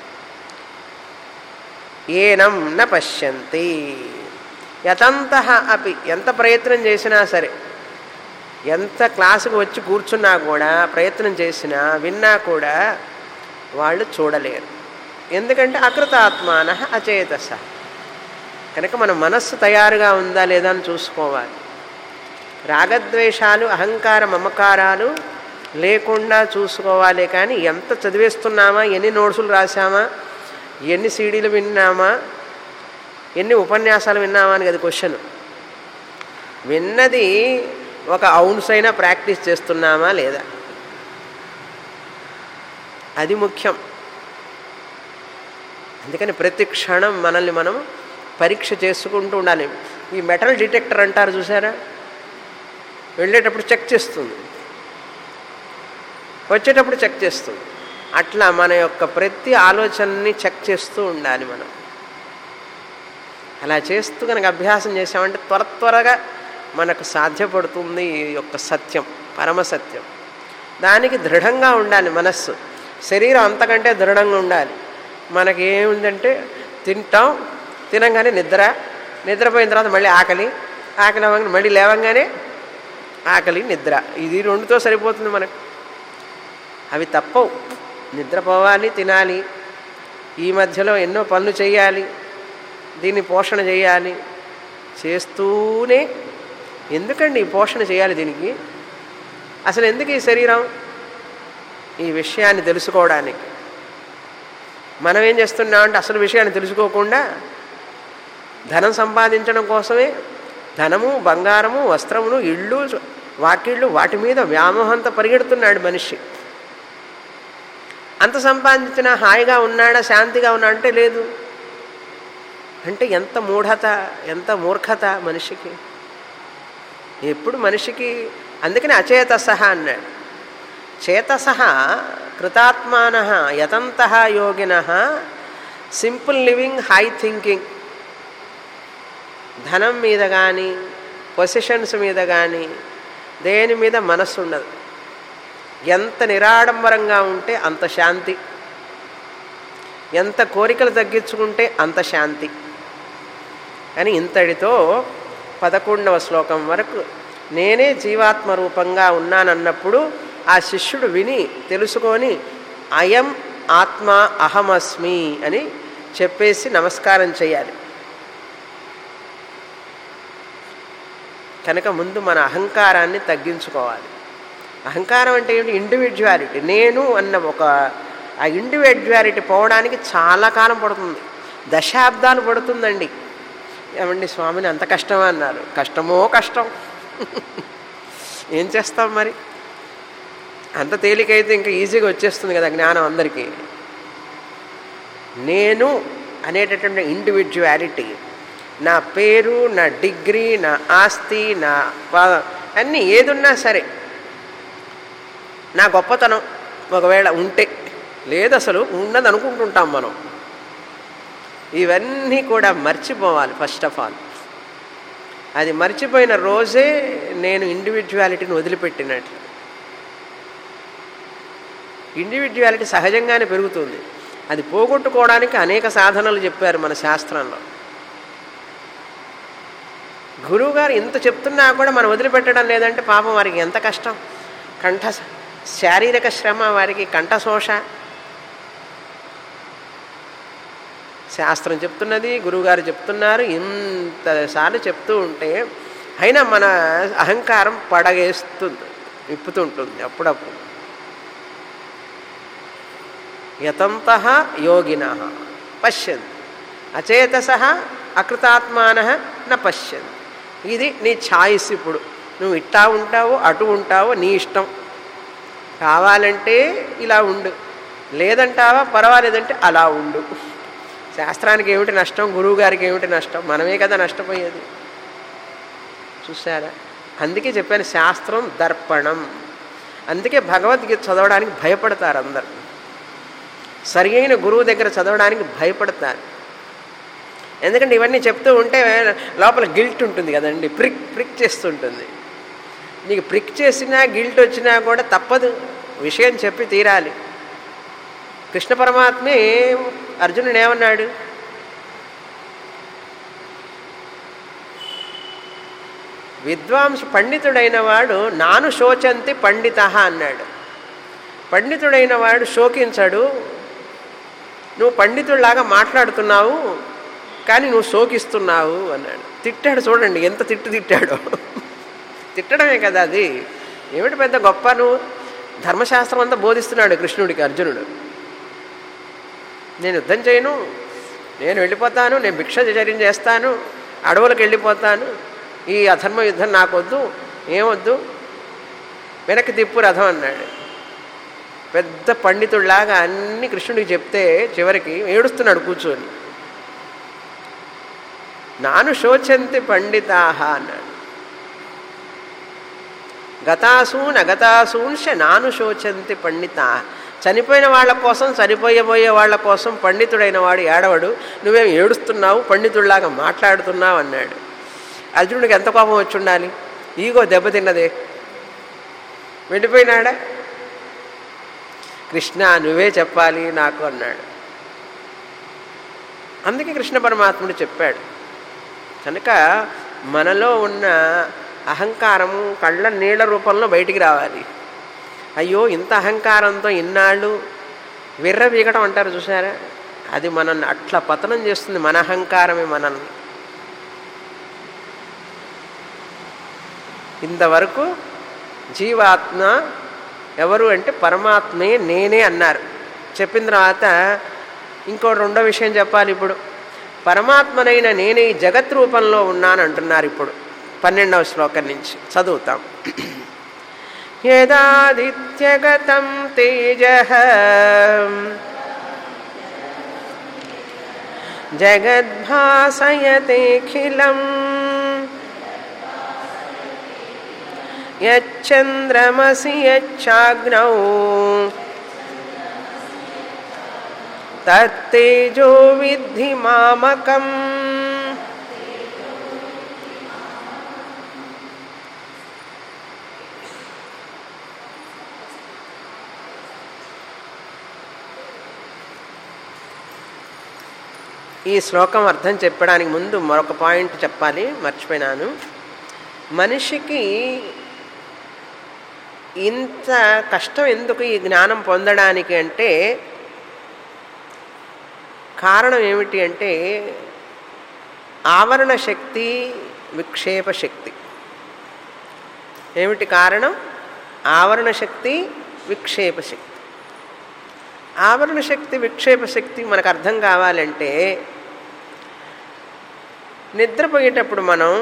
ఏనం న పశ్యంతి యతంతః అపి. ఎంత ప్రయత్నం చేసినా సరే, ఎంత క్లాసుకు వచ్చి కూర్చున్నా కూడా, ప్రయత్నం చేసినా విన్నా కూడా వాళ్ళు చూడలేరు. ఎందుకంటే అకృతాత్మానః అచేతసః. కనుక మన మనస్సు తయారుగా ఉందా లేదా అని చూసుకోవాలి. రాగద్వేషాలు అహంకార మమకారాలు లేకుండా చూసుకోవాలి. కానీ ఎంత చదివేస్తున్నామా, ఎన్ని నోట్సులు రాసామా, ఎన్ని సీడీలు విన్నామా, ఎన్ని ఉపన్యాసాలు విన్నామా అని అది క్వశ్చన్. విన్నది ఒక ఔన్స్ అయినా ప్రాక్టీస్ చేస్తున్నామా లేదా, అది ముఖ్యం. అందుకని ప్రతి క్షణం మనల్ని మనం పరీక్ష చేసుకుంటూ ఉండాలి. ఈ మెటల్ డిటెక్టర్ అంటారు చూసారా, వెళ్ళేటప్పుడు చెక్ చేస్తుంది, వచ్చేటప్పుడు చెక్ చేస్తుంది. అట్లా మన యొక్క ప్రతి ఆలోచనని చెక్ చేస్తూ ఉండాలి మనం. అలా చేస్తూ కనుక అభ్యాసం చేసామంటే త్వర త్వరగా మనకు సాధ్యపడుతుంది ఈ యొక్క సత్యం, పరమసత్యం. దానికి దృఢంగా ఉండాలి మనస్సు. శరీరం అంతకంటే దృఢంగా ఉండాలి. మనకి ఏముందంటే తింటాం, తినంగానే నిద్ర, నిద్రపోయిన తర్వాత మళ్ళీ ఆకలి, ఆకలి అవ్వగానే మళ్ళీ లేవంగానే ఆకలి, నిద్ర. ఇది రెండుతో సరిపోతుంది మనకు. అవి తప్పవు. నిద్రపోవాలి, తినాలి, ఈ మధ్యలో ఎన్నో పనులు చేయాలి, దీన్ని పోషణ చేయాలి. చేస్తూనే ఎందుకండి ఈ పోషణ చేయాలి దీనికి? అసలు ఎందుకు ఈ శరీరం? ఈ విషయాన్ని తెలుసుకోవడానికి. మనం ఏం చేస్తున్నామంటే అసలు విషయాన్ని తెలుసుకోకుండా ధనం సంపాదించడం కోసమే ధనము, బంగారము, వస్త్రములు, ఇళ్ళు, వాకిళ్ళు, వాటి మీద వ్యామోహంతో పరిగెడుతున్నాడు మనిషి. అంత సంపాదించినా హాయిగా ఉన్నాడా, శాంతిగా ఉన్నాడా అంటే లేదు. అంటే ఎంత మూఢత, ఎంత మూర్ఖత మనిషికి. ఎప్పుడు మనిషికి అందుకని అచేతసహ అన్నాడు. చేతసహ కృతాత్మాన యతంత యోగిన సింపుల్ లివింగ్, హై థింకింగ్. ధనం మీద కానీ పొజిషన్స్ మీద కానీ దేని మీద మనస్సు ఉండదు. ఎంత నిరాడంబరంగా ఉంటే అంత శాంతి, ఎంత కోరికలు తగ్గించుకుంటే అంత శాంతి. అని ఇంతటితో పదకొండవ శ్లోకం వరకు నేనే జీవాత్మ రూపంగా ఉన్నానన్నప్పుడు ఆ శిష్యుడు విని తెలుసుకొని అయం ఆత్మ అహమస్మి అని చెప్పేసి నమస్కారం చేయాలి. కనుక ముందు మన అహంకారాన్ని తగ్గించుకోవాలి. అహంకారం అంటే ఏంటి? ఇండివిజువాలిటీ. నేను అన్న ఒక ఆ ఇండివిజువాలిటీ పోవడానికి చాలా కాలం పడుతుంది, దశాబ్దాలు పడుతుందండి. ఏమండి స్వామిని అంత కష్టమా అన్నారు. కష్టమో కష్టం. ఏం చేస్తాం మరి? అంత తేలికైతే ఇంకా ఈజీగా వచ్చేస్తుంది కదా జ్ఞానం అందరికీ. నేను అనేటటువంటి ఇండివిజువాలిటీ, నా పేరు, నా డిగ్రీ, నా ఆస్తి, నా అన్నీ ఏదున్నా సరే, నా గొప్పతనం ఒకవేళ ఉంటే, లేదు అసలు ఉన్నది అనుకుంటుంటాం మనం. ఇవన్నీ కూడా మర్చిపోవాలి ఫస్ట్ ఆఫ్ ఆల్. అది మర్చిపోయిన రోజే నేను ఇండివిజువాలిటీని వదిలిపెట్టినట్లు. ఇండివిజువాలిటీ సహజంగానే పెరుగుతుంది. అది పోగొట్టుకోవడానికి అనేక సాధనలు చెప్పారు మన శాస్త్రంలో. గురువుగారు ఇంత చెప్తున్నా కూడా మనం వదిలిపెట్టడం లేదంటే పాపం వారికి ఎంత కష్టం. కంఠ శారీరక శ్రమ, వారికి కంఠశోష. శాస్త్రం చెప్తున్నది, గురువుగారు చెప్తున్నారు, ఇంతసార్లు చెప్తూ ఉంటే అయినా మన అహంకారం పడగేస్తుంది, విప్పుతుంటుంది అప్పుడప్పుడు. యతంతః యోగినః పశ్యంతి అచేతసః అకృతాత్మానః న పశ్యంతి. ఇది నీ ఛాయిస్. ఇప్పుడు నువ్వు ఇట్టా ఉంటావో అటు ఉంటావో నీ ఇష్టం. కావాలంటే ఇలా ఉండు, లేదంటావా పర్వాలేదంటే అలా ఉండు. శాస్త్రానికి ఏమిటి నష్టం? గురువు గారికి ఏమిటి నష్టం? మనమే కదా నష్టపోయేది. చూసారా? అందుకే చెప్పాను శాస్త్రం దర్పణం. అందుకే భగవద్గీత చదవడానికి భయపడతారు అందరు. సరి అయిన గురువు దగ్గర చదవడానికి భయపడతారు. ఎందుకంటే ఇవన్నీ చెప్తూ ఉంటే లోపల గిల్ట్ ఉంటుంది కదండి, ప్రిక్ ప్రిక్ చేస్తుంటుంది. నీకు ప్రిక్ చేసినా గిల్ట్ వచ్చినా కూడా తప్పదు, విషయం చెప్పి తీరాలి. కృష్ణ పరమాత్మే అర్జునుడు ఏమన్నాడు? విద్వాంసు పండితుడైన వాడు నాను శోచంతి పండిత అన్నాడు. పండితుడైన వాడు శోకించడు. నువ్వు పండితుడిలాగా మాట్లాడుతున్నావు కానీ నువ్వు శోకిస్తున్నావు అన్నాడు. తిట్టాడు. చూడండి ఎంత తిట్టు తిట్టాడో. తిట్టడమే కదా అది. ఏమిటి పెద్ద గొప్ప? నువ్వు ధర్మశాస్త్రం అంతా బోధిస్తున్నాడు కృష్ణుడికి అర్జునుడు. నేను యుద్ధం చేయను, నేను వెళ్ళిపోతాను, నేను భిక్షచర్యం చేస్తాను, అడవులకు వెళ్ళిపోతాను, ఈ అధర్మ యుద్ధం నాకొద్దు, ఏమొద్దు, వెనక్కి తిప్పు రథం అన్నాడు. పెద్ద పండితుడిలాగా అన్ని కృష్ణుడికి చెప్తే చివరికి ఏడుస్తున్నాడు కూర్చొని. నాను శోచంతి పండితాహ అన్నాడు. గతాసూన్ అగతాసూన్ష నాను శోచంతి పండితా. చనిపోయిన వాళ్ళ కోసం, చనిపోయబోయే వాళ్ళ కోసం పండితుడైన వాడు ఏడవడు. నువ్వేం ఏడుస్తున్నావు, పండితుడిలాగా మాట్లాడుతున్నావు అన్నాడు. అర్జునుడికి ఎంత కోపం వచ్చి ఉండాలి? ఈగో దెబ్బతిన్నదే. వెళ్ళిపోయినాడా? కృష్ణ నువ్వే చెప్పాలి నాకు అన్నాడు. అందుకే కృష్ణ పరమాత్ముడు చెప్పాడు. కనుక మనలో ఉన్న అహంకారము కళ్ళ నీళ్ల రూపంలో బయటికి రావాలి. అయ్యో ఇంత అహంకారంతో ఇన్నాళ్ళు విర్రవీగటం అంటారు చూసారా, అది మనల్ని అట్లా పతనం చేస్తుంది. మన అహంకారమే మనల్ని. ఇంతవరకు జీవాత్మ ఎవరు అంటే పరమాత్మే నేనే అన్నారు. చెప్పిన తర్వాత ఇంకో రెండో విషయం చెప్పాలి. ఇప్పుడు పరమాత్మనైన నేనే ఈ జగత్ రూపంలో ఉన్నాను అంటున్నారు. ఇప్పుడు పన్నెండవ శ్లోకం నుంచి చదువుతాం. యదాదిత్యగతం తేజః జగద్భాసయతేఖిలం యచ్చంద్రమసి యచ్చాగ్నౌ తత్తేజో విద్ధి మామకం. ఈ శ్లోకం అర్థం చెప్పడానికి ముందు మరొక పాయింట్ చెప్పాలి, మర్చిపోయినాను. మనిషికి ఇంత కష్టం ఎందుకు ఈ జ్ఞానం పొందడానికి అంటే కారణం ఏమిటి అంటే ఆవరణ శక్తి, విక్షేప శక్తి. ఏమిటి కారణం? ఆవరణ శక్తి, విక్షేప శక్తి. ఆవరణ శక్తి, విక్షేప శక్తి మనకు అర్థం కావాలంటే నిద్రపోయేటప్పుడు మనం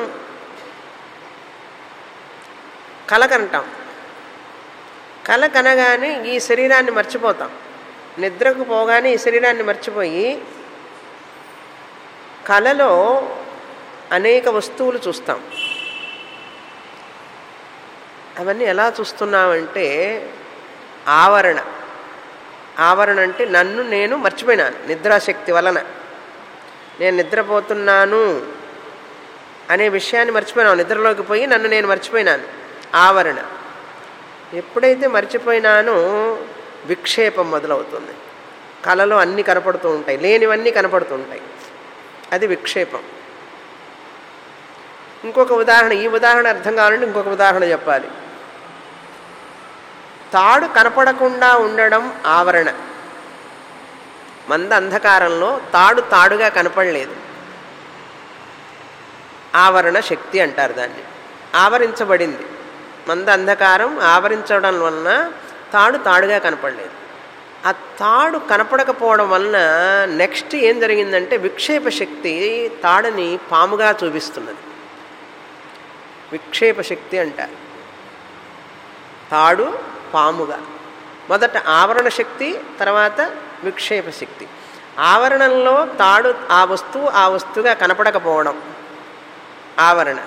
కల కంటాం. కల కనగానే ఈ శరీరాన్ని మర్చిపోతాం. నిద్రకు పోగానే ఈ శరీరాన్ని మర్చిపోయి కలలో అనేక వస్తువులు చూస్తాం. అవన్నీ ఎలా చూస్తున్నామంటే ఆవరణ. ఆవరణ అంటే నన్ను నేను మర్చిపోయినాను నిద్రాశక్తి వలన. నేను నిద్రపోతున్నాను అనే విషయాన్ని మర్చిపోయినాను. నిద్రలోకి పోయి నన్ను నేను మర్చిపోయినాను. ఆవరణ. ఎప్పుడైతే మర్చిపోయినానో విక్షేపం మొదలవుతుంది. కళలో అన్నీ కనపడుతూ ఉంటాయి, లేనివన్నీ కనపడుతూ ఉంటాయి. అది విక్షేపం. ఇంకొక ఉదాహరణ, ఈ ఉదాహరణ అర్థం కావాలంటే ఇంకొక ఉదాహరణ చెప్పాలి. తాడు కనపడకుండా ఉండడం ఆవరణ. మంద అంధకారంలో తాడు తాడుగా కనపడలేదు, ఆవరణ శక్తి అంటారు దాన్ని. ఆవరించబడింది. మంద అంధకారం ఆవరించడం వలన తాడు తాడుగా కనపడలేదు. ఆ తాడు కనపడకపోవడం వలన నెక్స్ట్ ఏం జరిగిందంటే విక్షేప శక్తి తాడుని పాముగా చూపిస్తున్నది. విక్షేప శక్తి అంటారు. తాడు పాముగా. మొదట ఆవరణ శక్తి, తర్వాత విక్షేప శక్తి. ఆవరణంలో తాడు ఆ వస్తువు ఆ వస్తువుగా కనపడకపోవడం ఆవరణ.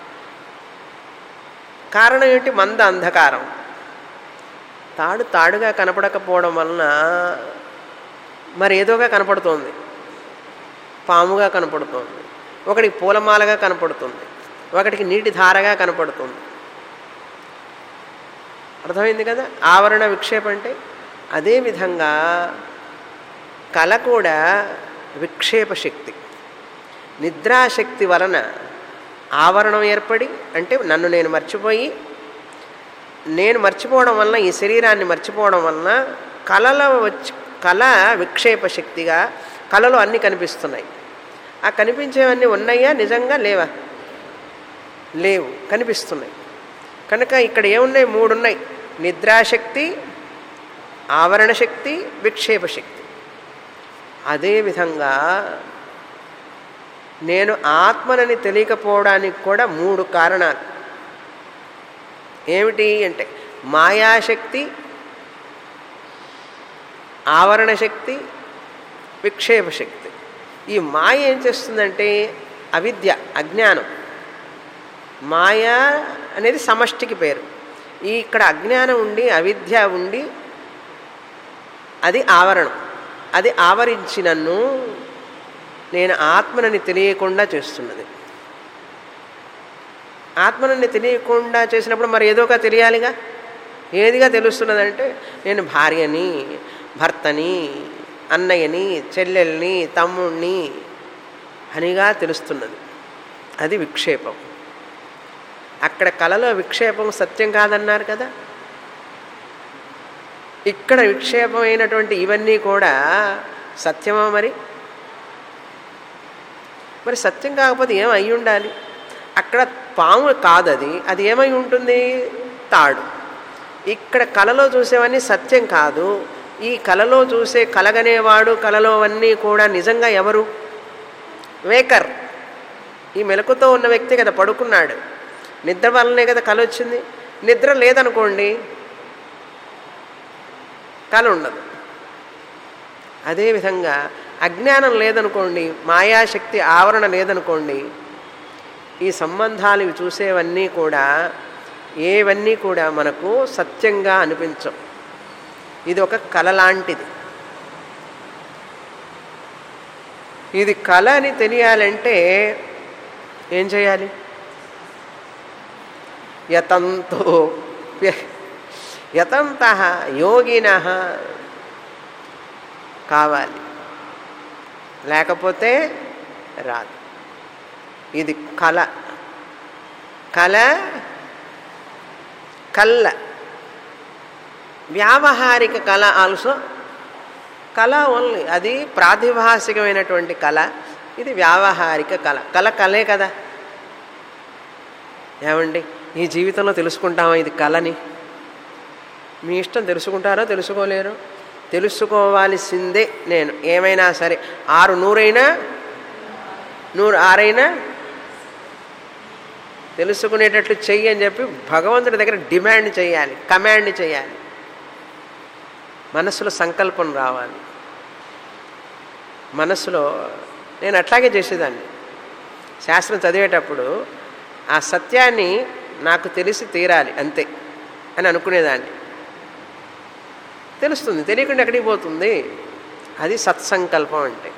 కారణం ఏంటి? మంద అంధకారం. తాడు తాడుగా కనపడకపోవడం వలన మరి ఏదోగా కనపడుతోంది. పాముగా కనపడుతోంది, ఒకటికి పూలమాలగా కనపడుతుంది, ఒకటికి నీటి ధారగా కనపడుతుంది. అర్థమైంది కదా ఆవరణ విక్షేపం అంటే? అదేవిధంగా కళ కూడా విక్షేప శక్తి. నిద్రాశక్తి వలన ఆవరణం ఏర్పడి, అంటే నన్ను నేను మర్చిపోయి, నేను మర్చిపోవడం వలన, ఈ శరీరాన్ని మర్చిపోవడం వలన కళలో వచ్చి కళ విక్షేప శక్తిగా కళలో అన్నీ కనిపిస్తున్నాయి. ఆ కనిపించేవన్నీ ఉన్నాయా నిజంగా? లేవా? లేవు, కనిపిస్తున్నాయి. కనుక ఇక్కడ ఏమున్నాయి? మూడు ఉన్నాయి. నిద్రాశక్తి, ఆవరణ శక్తి, విక్షేప శక్తి. అదేవిధంగా నేను ఆత్మనని తెలియకపోవడానికి కూడా మూడు కారణాలు. ఏమిటి అంటే మాయాశక్తి, ఆవరణ శక్తి, విక్షేప శక్తి. ఈ మాయ ఏం చేస్తుందంటే అవిద్య, అజ్ఞానం. మాయ అనేది సమష్టికి పేరు. ఈ ఇక్కడ అజ్ఞానం ఉండి, అవిద్య ఉండి, అది ఆవరణం. అది ఆవరించి నన్ను నేను ఆత్మనని తెలియకుండా చేస్తున్నది. ఆత్మనని తెలియకుండా చేసినప్పుడు మరి ఏదోగా తెలియాలిగా. ఏదిగా తెలుస్తున్నదంటే నేను భార్యని, భర్తని, అన్నయ్యని, చెల్లెల్ని, తమ్ముణ్ణి అనిగా తెలుస్తున్నది. అది విక్షేపం. అక్కడ కలలో విక్షేపం సత్యం కాదన్నారు కదా. ఇక్కడ విక్షేపమైనటువంటి ఇవన్నీ కూడా సత్యమా? మరి మరి సత్యం కాకపోతే ఏం అయి ఉండాలి? అక్కడ పాము కాదది, అది ఏమై ఉంటుంది? తాడు. ఇక్కడ కలలో చూసేవన్నీ సత్యం కాదు. ఈ కలలో చూసే కలగనేవాడు, కలలోవన్నీ కూడా నిజంగా ఎవరు? వేకర్. ఈ మెలకుతో ఉన్న వ్యక్తి కదా, పడుకున్నాడు. నిద్ర వల్లనే కదా కల వచ్చింది. నిద్ర లేదనుకోండి కల ఉండదు. అదేవిధంగా అజ్ఞానం లేదనుకోండి, మాయాశక్తి ఆవరణ లేదనుకోండి, ఈ సంబంధాలు ఇవి చూసేవన్నీ కూడా ఏవన్నీ కూడా మనకు సత్యంగా అనిపించవు. ఇది ఒక కల లాంటిది. ఇది కల అని తెలియాలంటే ఏం చేయాలి? యతంతో యతంతః యోగినః కావాలి, లేకపోతే రాదు. ఇది కల. కల కళ్ళ వ్యావహారిక కళ ఆల్సో కళ ఓన్లీ. అది ప్రాతిభాసికమైనటువంటి కళ, ఇది వ్యావహారిక కళ. కళ కళే కదా. ఏమండి, ఈ జీవితంలో తెలుసుకుంటామా ఇది కళని? మీ ఇష్టం, తెలుసుకుంటారో తెలుసుకోలేరు. తెలుసుకోవాల్సిందే. నేను ఏమైనా సరే ఆరు నూరైనా నూరు ఆరైనా తెలుసుకునేటట్లు చెయ్యి అని చెప్పి భగవంతుడి దగ్గర డిమాండ్ చేయాలి, కమాండ్ చేయాలి. మనసులో సంకల్పం రావాలి. మనసులో నేను అట్లాగే చేసేదాన్ని. శాస్త్రం చదివేటప్పుడు ఆ సత్యాన్ని నాకు తెలిసి తీరాలి అంతే అని అనుకునేదాన్ని. తెలుస్తుంది, తెలియకుండా ఎక్కడికి పోతుంది? అది సత్సంకల్పం అంటే.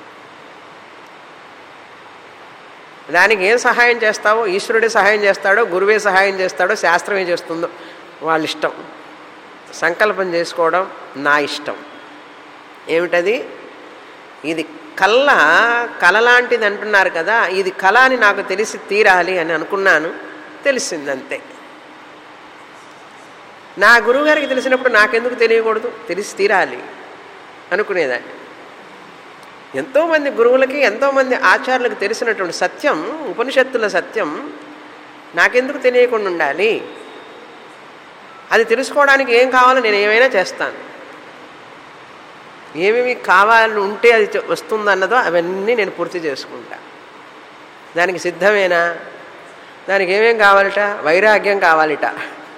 దానికి ఏం సహాయం చేస్తావో, ఈశ్వరుడే సహాయం చేస్తాడో, గురువే సహాయం చేస్తాడో, శాస్త్రమే చేస్తుందో వాళ్ళ ఇష్టం. సంకల్పం చేసుకోవడం నా ఇష్టం. ఏమిటది? ఇది కళ, కళ లాంటిది అంటున్నారు కదా, ఇది కళ అని నాకు తెలిసి తీరాలి అని అనుకున్నాను. తెలిసిందంతే. నా గురువుగారికి తెలిసినప్పుడు నాకెందుకు తెలియకూడదు? తెలిసి తీరాలి అనుకునేదాన్ని. ఎంతోమంది గురువులకి, ఎంతోమంది ఆచార్యులకు తెలిసినటువంటి సత్యం, ఉపనిషత్తుల సత్యం నాకెందుకు తెలియకుండా ఉండాలి? అది తెలుసుకోవడానికి ఏం కావాలో నేను ఏమైనా చేస్తాను. ఏమేమి కావాలి ఉంటే అది వస్తుందన్నదో అవన్నీ నేను పూర్తి చేసుకుంటా. దానికి సిద్ధమేనా? దానికి ఏమేం కావాలట? వైరాగ్యం కావాలిట.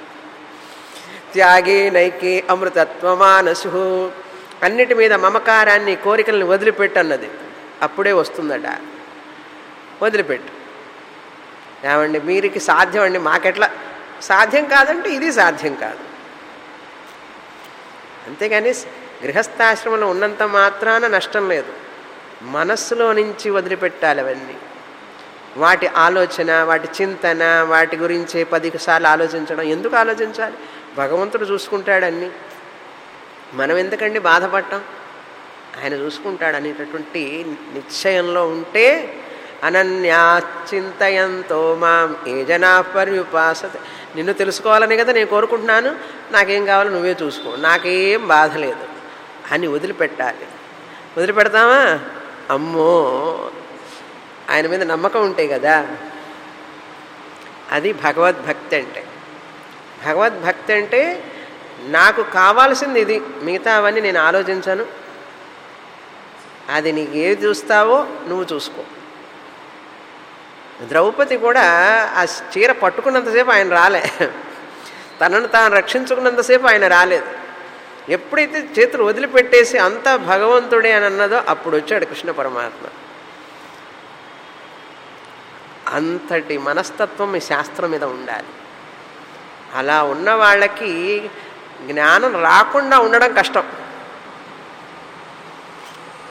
త్యాగి నైకి అమృతత్వమానసు, అన్నిటి మీద మమకారాన్ని, కోరికలను వదిలిపెట్టు అన్నది. అప్పుడే వస్తుందట. వదిలిపెట్టు. ఏమండి, మీరికి సాధ్యం అండి, మాకెట్లా సాధ్యం కాదంటే ఇది సాధ్యం కాదు. అంతేగాని గృహస్థాశ్రమంలో ఉన్నంత మాత్రాన నష్టం లేదు. మనస్సులో నుంచి వదిలిపెట్టాలి అవన్నీ. వాటి ఆలోచన, వాటి చింతన, వాటి గురించే పదిసార్లు ఆలోచించడం. ఎందుకు ఆలోచించాలి? భగవంతుడు చూసుకుంటాడన్ని. మనం ఎందుకండి బాధపడటం? ఆయన చూసుకుంటాడు అనేటటువంటి నిశ్చయంలో ఉంటే, అనన్యాచింతయంతో మాం ఏ జనా పర్యుపాసతే. నిన్ను తెలుసుకోవాలని కదా నేను కోరుకుంటున్నాను, నాకేం కావాలో నువ్వే చూసుకో, నాకేం బాధ లేదు అని వదిలిపెట్టాలి. వదిలిపెడతామా? అమ్మో, ఆయన మీద నమ్మకం ఉంటాయి కదా. అది భగవద్భక్తి అంటే. భగవద్భక్తి అంటే నాకు కావాల్సింది ఇది, మిగతా అవన్నీ నేను ఆలోచించను. అది నీకు ఏది చూస్తావో నువ్వు చూసుకో. ద్రౌపది కూడా ఆ చీర పట్టుకున్నంతసేపు ఆయన రాలే, తనను తాను రక్షించుకున్నంతసేపు ఆయన రాలేదు. ఎప్పుడైతే చేతులు వదిలిపెట్టేసి అంతా భగవంతుడే అని అన్నదో అప్పుడు వచ్చాడు కృష్ణ పరమాత్మ. అంతటి మనస్తత్వం ఈ శాస్త్రం మీద ఉండాలి. అలా ఉన్న వాళ్ళకి జ్ఞానం రాకుండా ఉండడం కష్టం.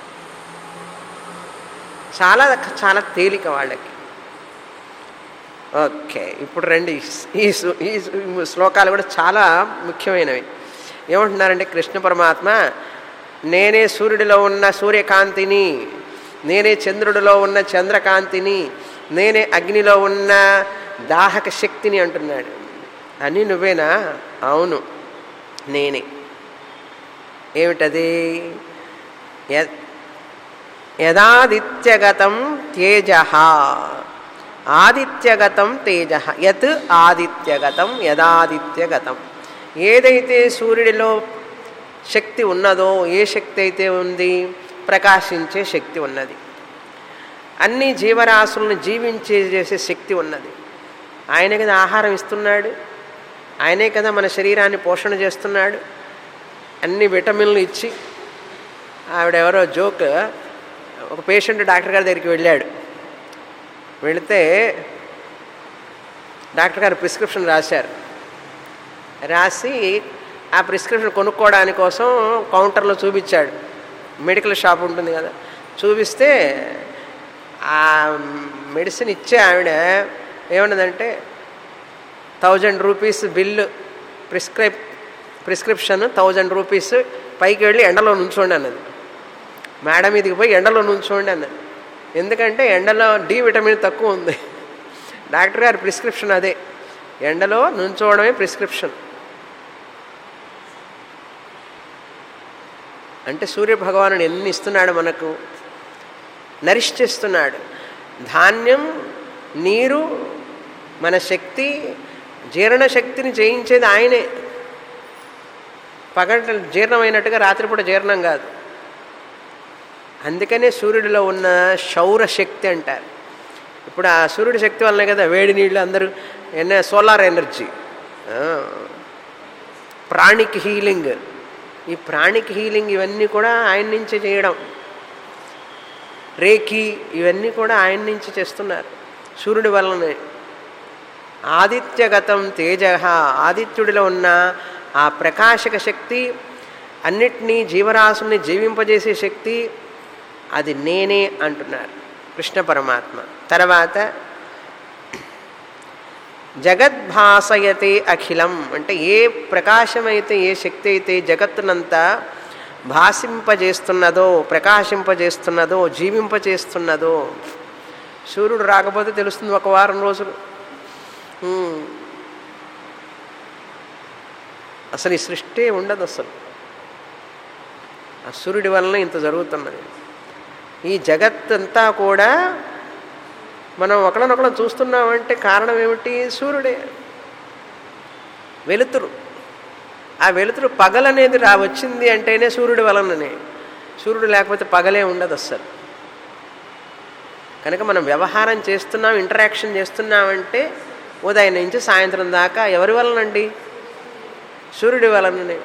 చాలా చాలా తేలిక వాళ్ళకి. ఓకే, ఇప్పుడు రండి. ఈ ఈ శ్లోకాలు కూడా చాలా ముఖ్యమైనవి. ఏమంటున్నారంటే కృష్ణ పరమాత్మ, నేనే సూర్యుడిలో ఉన్న సూర్యకాంతిని, నేనే చంద్రుడిలో ఉన్న చంద్రకాంతిని, నేనే అగ్నిలో ఉన్న దాహక శక్తిని అంటున్నాడు. అని నువ్వేనా? అవును, నేనే. ఏమిటది? యదాదిత్యగతం తేజ, ఆదిత్యగతం తేజ. యత్ ఆదిత్యగతం, యదాదిత్యగతం. ఏదైతే సూర్యుడిలో శక్తి ఉన్నదో, ఏ శక్తి అయితే ఉంది, ప్రకాశించే శక్తి ఉన్నది, అన్ని జీవరాశులను జీవించే చేసే శక్తి ఉన్నది. ఆయనే కదా ఆహారం ఇస్తున్నాడు, ఆయనే కదా మన శరీరాన్ని పోషణ చేస్తున్నాడు, అన్ని విటమిన్లు ఇచ్చి. ఆవిడెవరో జోక్, ఒక పేషెంట్ డాక్టర్ గారి దగ్గరికి వెళ్ళాడు. వెళితే డాక్టర్ గారు ప్రిస్క్రిప్షన్ రాశారు. రాసి ఆ ప్రిస్క్రిప్షన్ కొనుక్కోవడానికి కోసం కౌంటర్లో చూపించాడు. మెడికల్ షాప్ ఉంటుంది కదా, చూపిస్తే ఆ మెడిసిన్ ఇచ్చే ఆవిడ ఏమన్నదంటే, thousand rupees bill, prescribe prescription thousand rupees, పైకి వెళ్ళి ఎండలో నుంచోండి అన్నది. మేడం ఇదికి పోయి ఎండలో నుంచోండి అన్నది. ఎందుకంటే ఎండలో డి విటమిన్ తక్కువ ఉంది. డాక్టర్ గారి ప్రిస్క్రిప్షన్ అదే, ఎండలో నుంచోవడమే ప్రిస్క్రిప్షన్. అంటే సూర్యభగవానుడు ఎన్ని ఇస్తున్నాడు మనకు, నరిష్ చేస్తున్నాడు. ధాన్యం, నీరు, మన శక్తి, జీర్ణశక్తిని జయించేది ఆయనే. పగట జీర్ణమైనట్టుగా రాత్రిపూట జీర్ణం కాదు. అందుకనే సూర్యుడిలో ఉన్న సౌరశక్తి అంటారు. ఇప్పుడు ఆ సూర్యుడి శక్తి వల్లనే కదా వేడి నీళ్ళు అందరూ, ఎన్న సోలార్ ఎనర్జీ, ప్రాణిక్ హీలింగ్. ఈ ప్రాణిక్ హీలింగ్ ఇవన్నీ కూడా ఆయన నుంచి చేయడం. రేకి ఇవన్నీ కూడా ఆయన నుంచి చేస్తున్నారు, సూర్యుడి వల్లనే. ఆదిత్యగతం తేజ, ఆదిత్యుడిలో ఉన్న ఆ ప్రకాశక శక్తి, అన్నిటినీ జీవరాశుల్ని జీవింపజేసే శక్తి, అది నేనే అంటున్నారు కృష్ణ పరమాత్మ. తర్వాత జగద్భాసయతే అఖిలం అంటే ఏ ప్రకాశమైతే, ఏ శక్తి అయితే జగత్తునంతా భాసింపజేస్తున్నదో, ప్రకాశింపజేస్తున్నదో, జీవింపజేస్తున్నదో. సూర్యుడు రాకపోతే తెలుస్తుంది ఒక వారం రోజులు. అసలు ఈ సృష్టి ఉండదు అసలు. ఆ సూర్యుడి వలన ఇంత జరుగుతున్నది. ఈ జగత్తంతా కూడా మనం ఒకళ్ళనొకళ్ళం చూస్తున్నామంటే కారణం ఏమిటి? సూర్యుడే. వెలుతురు, ఆ వెలుతురు పగలనేది రా వచ్చింది అంటేనే సూర్యుడి వలననే. సూర్యుడు లేకపోతే పగలే ఉండదు అస్సలు. కనుక మనం వ్యవహారం చేస్తున్నాం, ఇంటరాక్షన్ చేస్తున్నామంటే ఉదయం నుంచి సాయంత్రం దాకా ఎవరి వలనండి? సూర్యుడి వలననే.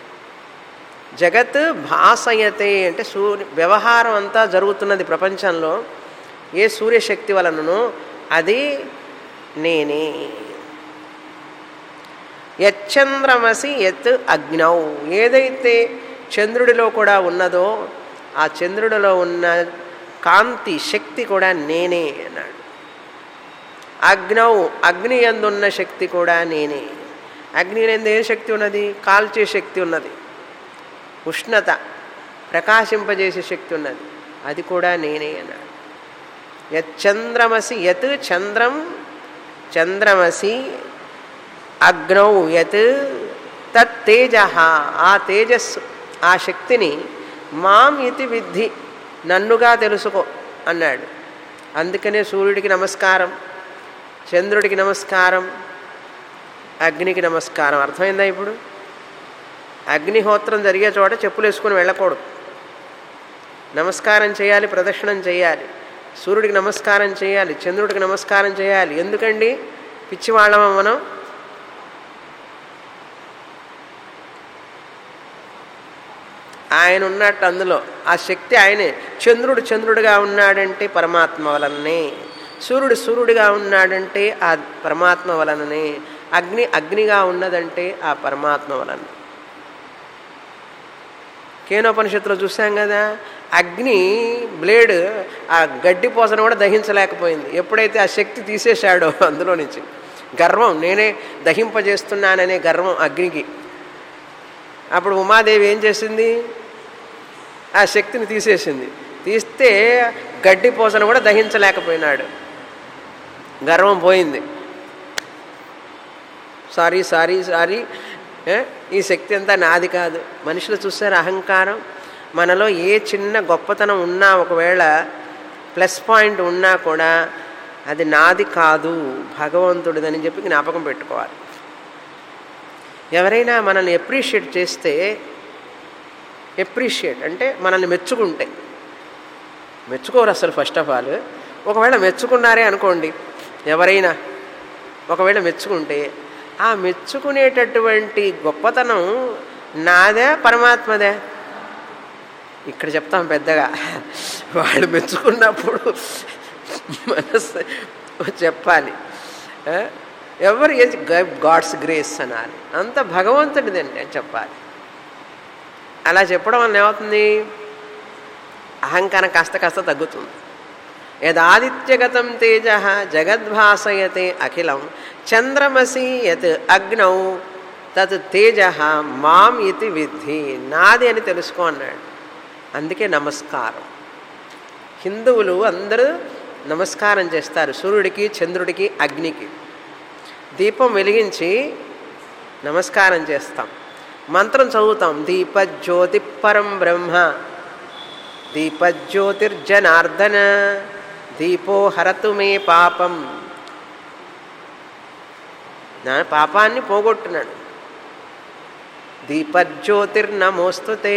జగత్ భాసయతే అంటే సూర్య వ్యవహారం అంతా జరుగుతున్నది ప్రపంచంలో ఏ సూర్యశక్తి వలననో అది నేనే. యచ్చంద్రమసి యత్ అగ్నౌ, ఏదైతే చంద్రుడిలో కూడా ఉన్నదో ఆ చంద్రుడిలో ఉన్న కాంతి శక్తి కూడా నేనే అన్నాడు. అగ్నౌ, అగ్ని యందున్న శక్తి కూడా నేనే. అగ్ని యందు ఏ శక్తి ఉన్నది? కాల్చే శక్తి ఉన్నది, ఉష్ణత ప్రకాశింపజేసే శక్తి ఉన్నది, అది కూడా నేనే అన్నాడు. యచ్చంద్రమసి యత్ చంద్రం, చంద్రమసి అగ్నౌ యత్ తత్ తేజ, ఆ తేజస్సు ఆ శక్తిని మాం ఇతి విద్ధి, నన్నుగా తెలుసుకో అన్నాడు. అందుకనే సూర్యుడికి నమస్కారం, చంద్రుడికి నమస్కారం, అగ్నికి నమస్కారం. అర్థమైందా? ఇప్పుడు అగ్నిహోత్రం జరిగే చోట చెప్పులు వేసుకొని వెళ్ళకూడదు, నమస్కారం చేయాలి, ప్రదక్షిణం చేయాలి. సూర్యుడికి నమస్కారం చేయాలి, చంద్రుడికి నమస్కారం చేయాలి. ఎందుకండి పిచ్చివాళ్ళమా మనం? ఆయన ఉన్నట్టు అందులో ఆ శక్తి ఆయనే. చంద్రుడు చంద్రుడిగా ఉన్నాడంటే పరమాత్మ వలననే, సూర్యుడు సూర్యుడిగా ఉన్నాడంటే ఆ పరమాత్మ వలననే, అగ్ని అగ్నిగా ఉన్నదంటే ఆ పరమాత్మ వలన. కేనోపనిషత్తులో చూసాం కదా, అగ్ని బ్లేడ్ ఆ గడ్డి పోసను కూడా దహించలేకపోయింది. ఎప్పుడైతే ఆ శక్తి తీసేశాడో అందులో నుంచి, గర్వం, నేనే దహింపజేస్తున్నాననే గర్వం అగ్నికి, అప్పుడు ఉమాదేవి ఏం చేసింది, ఆ శక్తిని తీసేసింది. తీస్తే గడ్డి పోసను కూడా దహించలేకపోయినాడు, గర్వం పోయింది. సారీ సారీ సారీ ఈ శక్తి అంతా నాది కాదు. మనుషులు చూస్తారు అహంకారం. మనలో ఏ చిన్న గొప్పతనం ఉన్నా, ఒకవేళ ప్లస్ పాయింట్ ఉన్నా కూడా అది నాది కాదు, భగవంతుడిదని చెప్పి జ్ఞాపకం పెట్టుకోవాలి. ఎవరైనా మనల్ని ఎప్రిషియేట్ చేస్తే, ఎప్రిషియేట్ అంటే మనల్ని మెచ్చుకుంటే, మెచ్చుకోరు అసలు ఫస్ట్ ఆఫ్ ఆల్. ఒకవేళ మెచ్చుకున్నారే అనుకోండి, ఎవరైనా ఒకవేళ మెచ్చుకుంటే, ఆ మెచ్చుకునేటటువంటి గొప్పతనం నాదే పరమాత్మదే? ఇక్కడ చెప్తాం పెద్దగా, వాళ్ళు మెచ్చుకున్నప్పుడు మనసు చెప్పాలి. ఎవరు గాడ్స్ గ్రేస్ అనాలి, అంత భగవంతుడిదండి అని చెప్పాలి. అలా చెప్పడం వల్ల ఏమవుతుంది, అహంకారం కాస్త కాస్త తగ్గుతుంది. యదాదిత్యగతం తేజ జగద్భాసయతే అఖిలం చంద్రమసి యత్ అగ్నౌ తత్ తేజ మాం ఇతి విద్ధి, నాది అని తెలుసుకో అన్నాడు. అందుకే నమస్కారం. హిందువులు అందరూ నమస్కారం చేస్తారు సూర్యుడికి, చంద్రుడికి, అగ్నికి. దీపం వెలిగించి నమస్కారం చేస్తాం, మంత్రం చదువుతాం. దీపజ్యోతి పరం బ్రహ్మ, దీపజ్యోతిర్జనార్దన, దీపో హరతు మే పాపం. నా పాపాన్ని పోగొట్టున్నాడు. దీపజ్యోతిర్నమోస్తుతే.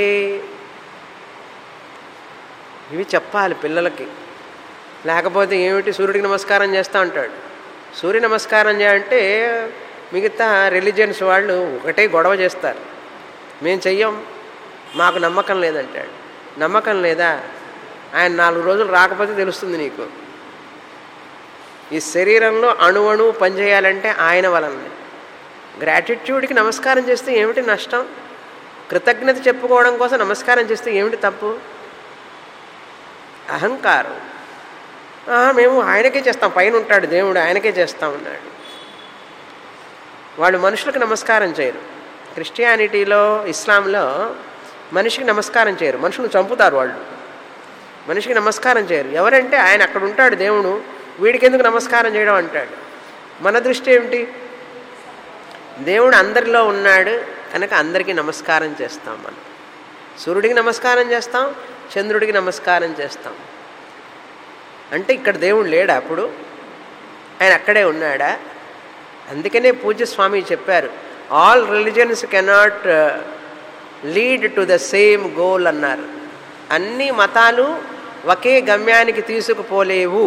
ఇవి చెప్పాలి పిల్లలకి. లేకపోతే ఏమిటి, సూర్యుడికి నమస్కారం చేస్తూ ఉంటాడు. సూర్య నమస్కారం చేయాలంటే మిగతా రిలీజియన్స్ వాళ్ళు ఒకటే గొడవ చేస్తారు, మేము చెయ్యం, మాకు నమ్మకం లేదంటాడు. నమ్మకం లేదా? ఆయన నాలుగు రోజులు రాకపోతే తెలుస్తుంది నీకు. ఈ శరీరంలో అణువణు పనిచేయాలంటే ఆయన వలన. గ్రాటిట్యూడ్కి నమస్కారం చేస్తే ఏమిటి నష్టం? కృతజ్ఞత చెప్పుకోవడం కోసం నమస్కారం చేస్తే ఏమిటి తప్పు? అహంకారం. మేము ఆయనకే చేస్తాం, పైన ఉంటాడు దేవుడు, ఆయనకే చేస్తాం అన్నాడు. వాళ్ళు మనుషులకు నమస్కారం చేయరు. క్రిస్టియానిటీలో, ఇస్లాంలో మనిషికి నమస్కారం చేయరు, మనుషులను చంపుతారు వాళ్ళు. మనిషికి నమస్కారం చేయరు. ఎవరంటే ఆయన అక్కడ ఉంటాడు దేవుడు, వీడికి ఎందుకు నమస్కారం చేయడం అంటాడు. మన దృష్టి ఏమిటి, దేవుడు అందరిలో ఉన్నాడు కనుక అందరికీ నమస్కారం చేస్తాం. మనం సూర్యుడికి నమస్కారం చేస్తాం, చంద్రుడికి నమస్కారం చేస్తాం. అంటే ఇక్కడ దేవుడు లేడా? అప్పుడు ఆయన అక్కడే ఉన్నాడా? అందుకనే పూజ్య స్వామి చెప్పారు, all religions cannot lead to the same goal అన్నారు. అన్ని మతాలు ఒకే గమ్యానికి తీసుకుపోలేవు.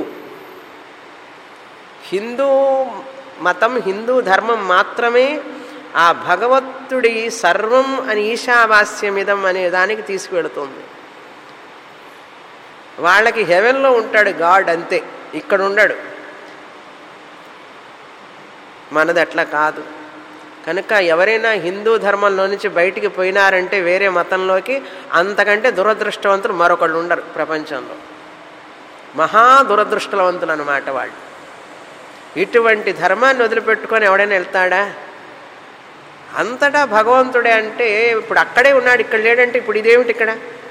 హిందూ మతం, హిందూ ధర్మం మాత్రమే ఆ భగవంతుడి సర్వం అని ఈశావాస్యమిదం అనే దానికి తీసుకువెళుతుంది. వాళ్ళకి హెవెన్లో ఉంటాడు గాడ్, అంతే, ఇక్కడ ఉండడు. మనది అట్లా కాదు. కనుక ఎవరైనా హిందూ ధర్మంలో నుంచి బయటికి పోయినారంటే వేరే మతంలోకి, అంతకంటే దురదృష్టవంతులు మరొకళ్ళు ఉండరు ప్రపంచంలో. మహా దురదృష్టవంతులు అన్నమాట వాళ్ళు. ఇటువంటి ధర్మాన్ని వదిలిపెట్టుకొని ఎవడైనా వెళ్తాడా? అంతటా భగవంతుడే అంటే ఇప్పుడు అక్కడే ఉన్నాడు, ఇక్కడ లేడంటే ఇప్పుడు ఇదేమిటి? ఇక్కడ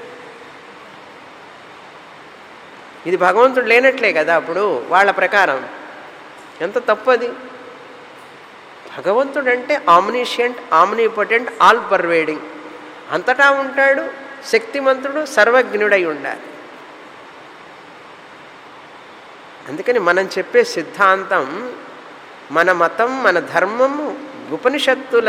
ఇది భగవంతుడు లేనట్లే కదా అప్పుడు వాళ్ళ ప్రకారం. ఎంత తప్పది. భగవంతుడు అంటే ఆమ్నిషియంట్, ఆమ్నిపోటెంట్, ఆల్ పర్వేడింగ్, అంతటా ఉంటాడు, శక్తిమంతుడు, సర్వజ్ఞుడై ఉండాలి. అందుకని మనం చెప్పే సిద్ధాంతం, మన మతం, మన ధర్మం ఉపనిషత్తుల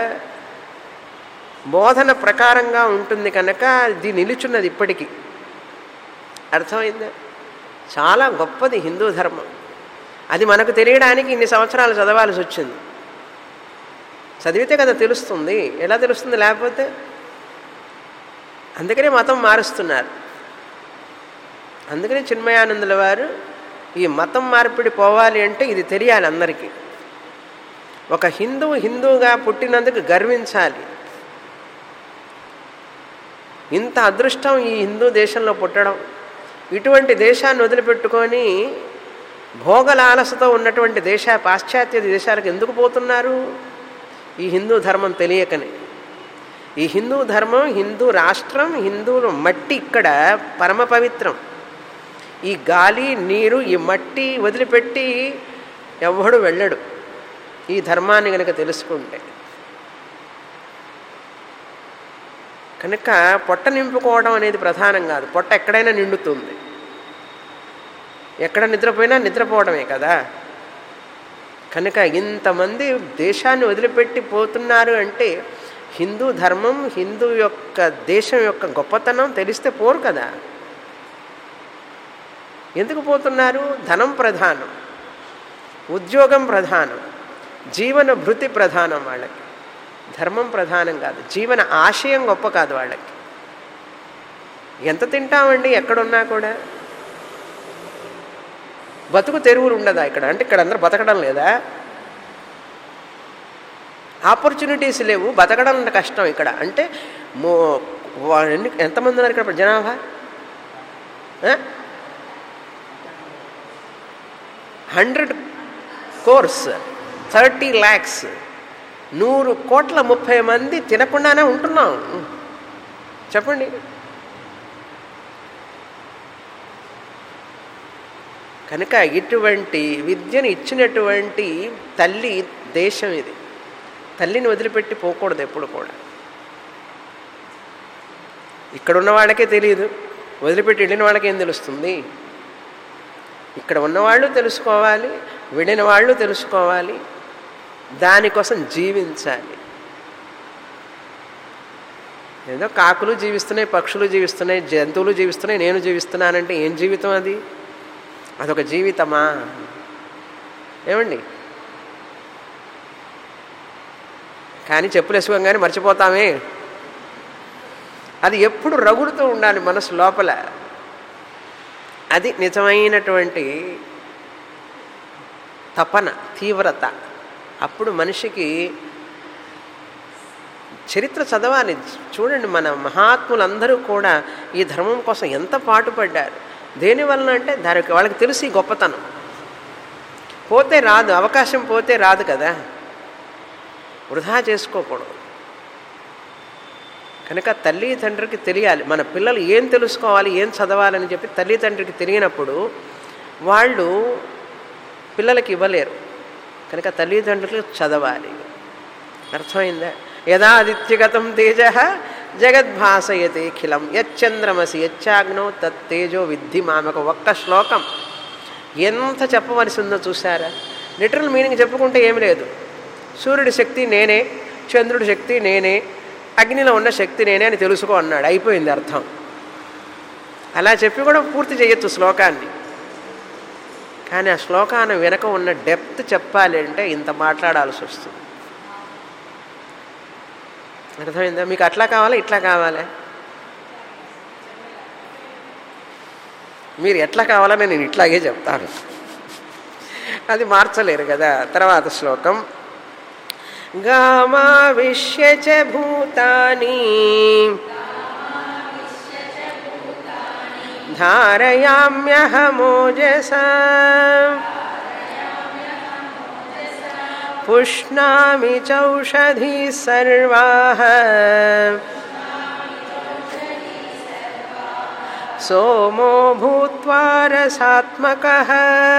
బోధన ప్రకారంగా ఉంటుంది కనుక ఇది నిలుచున్నది ఇప్పటికీ. అర్థమైందా? చాలా గొప్పది హిందూ ధర్మం. అది మనకు తెలియడానికి ఇన్ని సంవత్సరాలు చదవాల్సి వచ్చింది. చదివితే కదా తెలుస్తుంది. ఎలా తెలుస్తుంది లేకపోతే? అందుకనే మతం మారుస్తున్నారు. అందుకనే చిన్మయానందుల వారు ఈ మతం మార్పిడి పోవాలి అంటే ఇది తెలియాలి అందరికీ. ఒక హిందువు హిందువుగా పుట్టినందుకు గర్వించాలి. ఇంత అదృష్టం ఈ హిందూ దేశంలో పుట్టడం. ఇటువంటి దేశాన్ని వదిలిపెట్టుకొని భోగలాలసతో ఉన్నటువంటి దేశ పాశ్చాత్య దేశాలకు ఎందుకు పోతున్నారు? ఈ హిందూ ధర్మం తెలియకనే. ఈ హిందూ ధర్మం, హిందూ రాష్ట్రం, హిందువుల మట్టి ఇక్కడ పరమ పవిత్రం. ఈ గాలి నీరు ఈ మట్టి వదిలిపెట్టి ఎవడు వెళ్ళడు ఈ ధర్మాన్ని కనుక తెలుసుకుంటే. కనుక పొట్ట నింపుకోవడం అనేది ప్రధానం కాదు. పొట్ట ఎక్కడైనా నిండుతుంది. ఎక్కడ నిద్రపోయినా నిద్రపోవడమే కదా. కనుక ఇంతమంది దేశాన్ని వదిలిపెట్టి పోతున్నారు అంటే హిందూ ధర్మం, హిందూ యొక్క దేశం యొక్క గొప్పతనం తెలిస్తే పోరు కదా. ఎందుకు పోతున్నారు? ధనం ప్రధానం, ఉద్యోగం ప్రధానం, జీవన భృతి ప్రధానం. వాళ్ళకి ధర్మం ప్రధానం కాదు, జీవన ఆశయం గొప్ప కాదు వాళ్ళకి. ఎంత తింటామండి ఎక్కడున్నా కూడా? బతుకు తెరువులు ఉండదా ఇక్కడ? అంటే ఇక్కడ అందరూ బతకడం లేదా? ఆపర్చునిటీస్ లేవు, బతకడం కష్టం ఇక్కడ. అంటే మో ఎన్ని ఎంతమంది ఉన్నారు ఇక్కడ జనాభా? హండ్రెడ్ కోర్స్ థర్టీ ల్యాక్స్ నూరు కోట్ల ముప్పై మంది తినకుండానే ఉంటున్నాం. చెప్పండి. కనుక ఇటువంటి విద్యను ఇచ్చినటువంటి తల్లి దేశం ఇది. తల్లిని వదిలిపెట్టి పోకూడదు ఎప్పుడు కూడా. ఇక్కడ ఉన్న వాళ్ళకే తెలియదు, వదిలిపెట్టి వెళ్ళిన వాళ్ళకేం తెలుస్తుంది? ఇక్కడ ఉన్నవాళ్ళు తెలుసుకోవాలి, వెళ్ళిన వాళ్ళు తెలుసుకోవాలి, దానికోసం జీవించాలి. ఏదో కాకులు జీవిస్తున్నాయి, పక్షులు జీవిస్తున్నాయి, జంతువులు జీవిస్తున్నాయి, నేను జీవిస్తున్నానంటే ఏం జీవితం అది? అదొక జీవితమా? ఏమండి? కానీ చెప్పులు వేసుకోగానే మర్చిపోతామే. అది ఎప్పుడు రగులుతూ ఉండాలి మనసు లోపల. అది నిజమైనటువంటి తపన, తీవ్రత. అప్పుడు మనిషికి చరిత్ర చదవాలి. చూడండి, మన మహాత్ములందరూ కూడా ఈ ధర్మం కోసం ఎంత పాటుపడ్డారు. దేనివల్ల అంటే దానికి వాళ్ళకి తెలిసి గొప్పతనం. పోతే రాదు, అవకాశం పోతే రాదు కదా, వృధా చేసుకోకూడదు. కనుక తల్లి తండ్రికి తెలియాలి. మన పిల్లలు ఏం తెలుసుకోవాలి, ఏం చదవాలని చెప్పి తల్లి తండ్రికి తెలియనప్పుడు వాళ్ళు పిల్లలకి ఇవ్వలేరు. కనుక తల్లిదండ్రులు చదవాలి. అర్థమైందా? యదా ఆదిత్యగతం తేజ జగద్భాసయతే ఖిలం యచ్చంద్రమసి యచ్చాగ్నో తత్తేజో విద్ధి మామక. ఒక్క శ్లోకం ఎంత చెప్పవలసి ఉందో చూసారా? లిటరల్ మీనింగ్ చెప్పుకుంటే ఏమి లేదు. సూర్యుడి శక్తి నేనే, చంద్రుడి శక్తి నేనే, అగ్నిలో ఉన్న శక్తి నేనే అని తెలుసుకో అన్నాడు. అయిపోయింది అర్థం. అలా చెప్పి కూడా పూర్తి చేయొచ్చు శ్లోకాన్ని. కానీ ఆ శ్లోకాన్ని వెనక ఉన్న డెప్త్ చెప్పాలి అంటే ఇంత మాట్లాడాల్సి వస్తుంది. అర్థమైందా? మీకు అట్లా కావాలా, ఇట్లా కావాలా? మీరు ఎట్లా కావాలని నేను ఇట్లాగే చెప్తాను, అది మార్చలేరు కదా. తర్వాత శ్లోకం గామావిశ్య చ భూతాని ధారయామ్యహమోజసా పుష్ణామి చౌషధీ సర్వాః సోమో భూత్వా రసాత్మకః.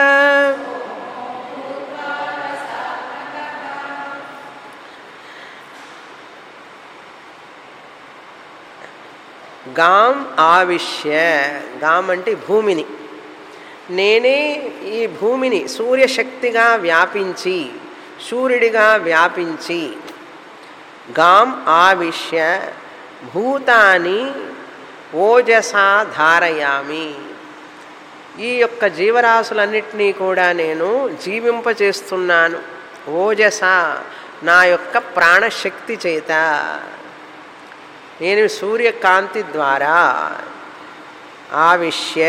గాం ఆవిశ్య, గాం అంటే భూమిని, నేనే ఈ భూమిని సూర్యశక్తిగా వ్యాపించి, సూర్యుడిగా వ్యాపించి, గాం ఆవిశ్య భూతాని ఓజసా ధారయామి. ఈ యొక్క జీవరాశులన్నిటినీ కూడా నేను జీవింపచేస్తున్నాను. ఓజస నా యొక్క ప్రాణశక్తి చేత, నేను సూర్యకాంతి ద్వారా ఆవిశ్య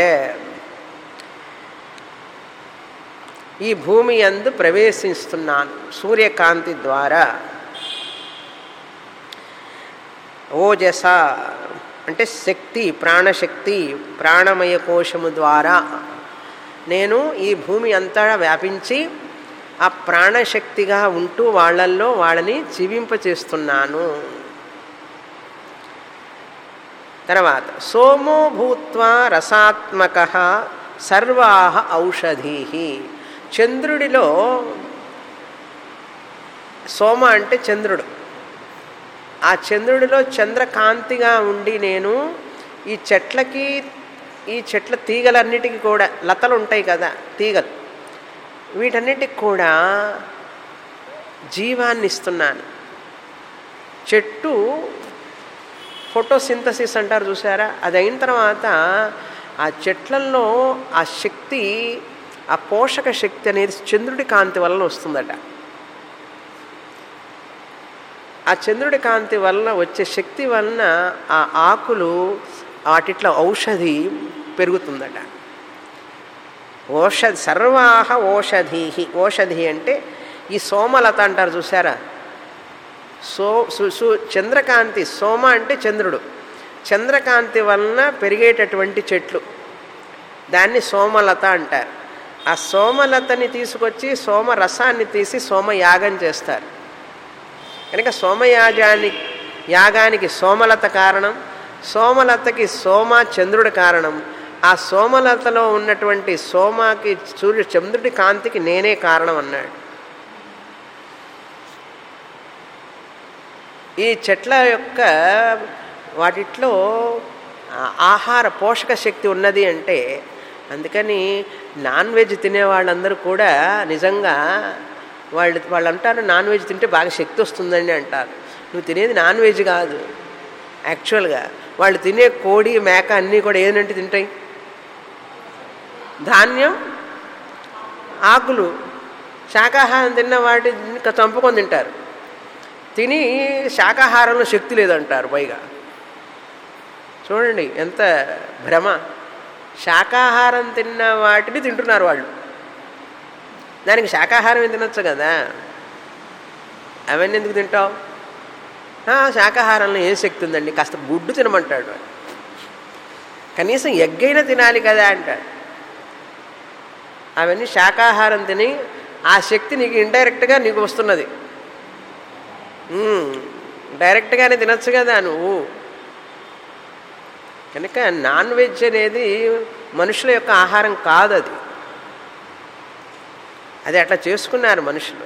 ఈ భూమి యందు ప్రవేశిస్తున్నాను. సూర్యకాంతి ద్వారా ఓజస అంటే శక్తి, ప్రాణశక్తి, ప్రాణమయ కోశము ద్వారా నేను ఈ భూమి అంతా వ్యాపించి ఆ ప్రాణశక్తిగా ఉంటూ వాళ్ళల్లో వాళ్ళని జీవింపచేస్తున్నాను. తర్వాత సోమో భూత్వా రసాత్మక సర్వాహ ఔషధీ. చంద్రుడిలో, సోమ అంటే చంద్రుడు, ఆ చంద్రుడిలో చంద్రకాంతిగా ఉండి నేను ఈ చెట్లకి, ఈ చెట్ల తీగలన్నిటికీ కూడా, లతలు ఉంటాయి కదా తీగలు, వీటన్నిటికి కూడా జీవాన్ని ఇస్తున్నాను. చెట్టు ఫోటోసింథసిస్ అంటారు చూసారా, అది అయిన తర్వాత ఆ చెట్లల్లో ఆ శక్తి, ఆ పోషక శక్తి అనేది చంద్రుడి కాంతి వలన వస్తుందట. ఆ చంద్రుడి కాంతి వలన వచ్చే శక్తి వలన ఆ ఆకులు వాటిట్లో ఔషధి పెరుగుతుందట. ఓషధి సర్వాహ ఓషధీ. ఓషధి అంటే ఈ సోమలత అంటారు చూసారా, సో సు చంద్రకాంతి, సోమ అంటే చంద్రుడు, చంద్రకాంతి వలన పెరిగేటటువంటి చెట్లు, దాన్ని సోమలత అంటారు. ఆ సోమలతని తీసుకొచ్చి సోమరసాన్ని తీసి సోమయాగం చేస్తారు. కనుక సోమయాగానికి యాగానికి సోమలత కారణం, సోమలతకి సోమ చంద్రుడి కారణం. ఆ సోమలతలో ఉన్నటువంటి సోమకి సూర్య చంద్రుడి కాంతికి నేనే కారణం అన్నాడు. ఈ చెట్ల యొక్క వాటిట్లో ఆహార పోషక శక్తి ఉన్నది అంటే, అందుకని నాన్ వెజ్ తినే వాళ్ళందరూ కూడా నిజంగా వాళ్ళు వాళ్ళు అంటారు నాన్ వెజ్ తింటే బాగా శక్తి వస్తుందని అంటారు. నువ్వు తినేది నాన్ వెజ్ కాదు. యాక్చువల్గా వాళ్ళు తినే కోడి, మేక అన్నీ కూడా ఏంటంటే తింటాయి, ధాన్యం, ఆకులు. శాకాహారం తిన్న వాటిని చంపుకొని తింటారు. తిని శాకాహారంలో శక్తి లేదంటారు. పైగా చూడండి ఎంత భ్రమ. శాకాహారం తిన్న వాటిని తింటున్నారు వాళ్ళు. దానికి శాకాహారం ఏం తినొచ్చు కదా, అవన్నీ ఎందుకు తింటావు? శాకాహారంలో ఏం శక్తి ఉందండి, కాస్త గుడ్డు తినమంటాడు. కనీసం ఎగ్గైనా తినాలి కదా అంటాడు. అవన్నీ శాకాహారం తిని ఆ శక్తి నీకు ఇండైరెక్ట్గా నీకు వస్తున్నది. డైరెక్ట్గానే తినచ్చు కదా నువ్వు. కనుక నాన్ వెజ్ అనేది మనుషుల యొక్క ఆహారం కాదు. అది అది అట్లా చేసుకున్నారు మనుషులు.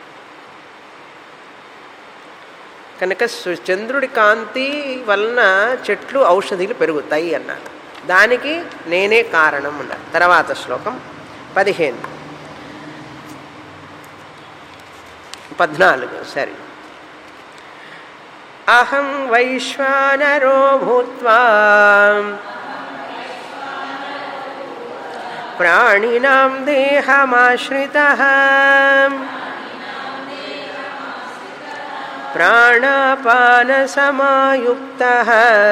కనుక చంద్రుడి కాంతి వలన చెట్లు ఔషధులు పెరుగుతాయి అన్నారు. దానికి నేనే కారణం అన్నారు. తర్వాత శ్లోకం పదిహేను పద్నాలుగు సరే. అహం వైశ్వానరో భూత్వా ప్రాణినాం దేహమాశ్రితః ప్రాణాపాన సమాయుక్తః